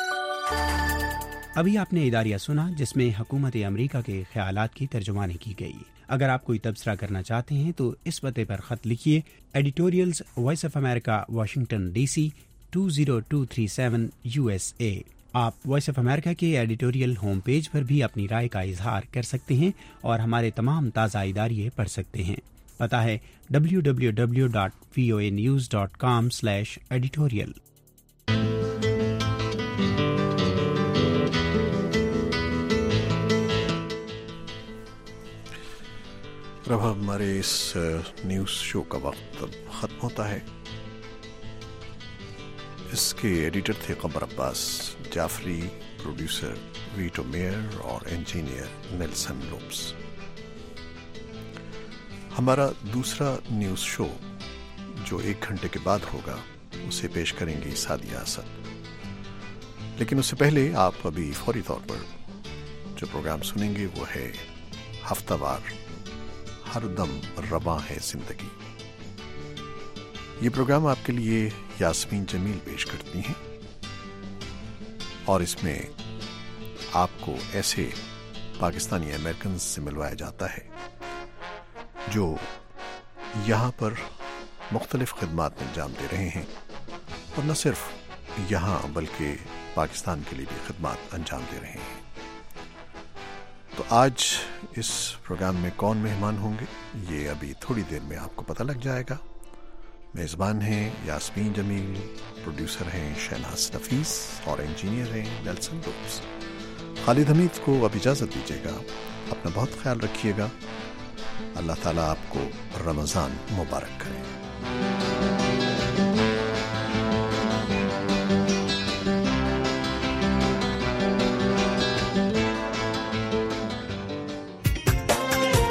ابھی آپ نے اداریہ سنا جس میں حکومت امریکہ کے خیالات کی ترجمانی کی گئی۔ اگر آپ کوئی تبصرہ کرنا چاہتے ہیں تو اس پتے پر خط لکھیے، editorials voice of America, Washington D C two zero two three seven U S A. آپ وائس آف امریکہ کے ایڈیٹوریل ہوم پیج پر بھی اپنی رائے کا اظہار کر سکتے ہیں اور ہمارے تمام تازہ اداریے پڑھ سکتے ہیں۔ پتہ ہے W W W dot V O A news dot com slash editorial. اب ہمارے اس نیوز شو کا وقت ختم ہوتا ہے۔ اس کے ایڈیٹر تھے Qamar Abbas, Jafri producer Vito Mayer اور انجینئر نیلسن لوپس۔ ہمارا دوسرا نیوز شو جو ایک گھنٹے کے بعد ہوگا اسے پیش کریں گی سعدیہ اسد، لیکن اس سے پہلے آپ ابھی فوری طور پر جو پروگرام سنیں گے وہ ہے ہفتہ وار ہر دم رواں ہے زندگی۔ یہ پروگرام آپ کے لیے یاسمین جمیل پیش کرتی ہیں اور اس میں آپ کو ایسے پاکستانی امریکنز سے ملوایا جاتا ہے جو یہاں پر مختلف خدمات انجام دے رہے ہیں، اور نہ صرف یہاں بلکہ پاکستان کے لیے بھی خدمات انجام دے رہے ہیں۔ تو آج اس پروگرام میں کون مہمان ہوں گے یہ ابھی تھوڑی دیر میں آپ کو پتہ لگ جائے گا۔ میزبان ہیں یاسمین جمیل، پروڈیوسر ہیں شہناز نفیس اور انجینئر ہیں نیلسن روز۔ خالد حمید کو اب اجازت دیجیے گا، اپنا بہت خیال رکھیے گا۔ اللہ تعالیٰ آپ کو رمضان مبارک کرے۔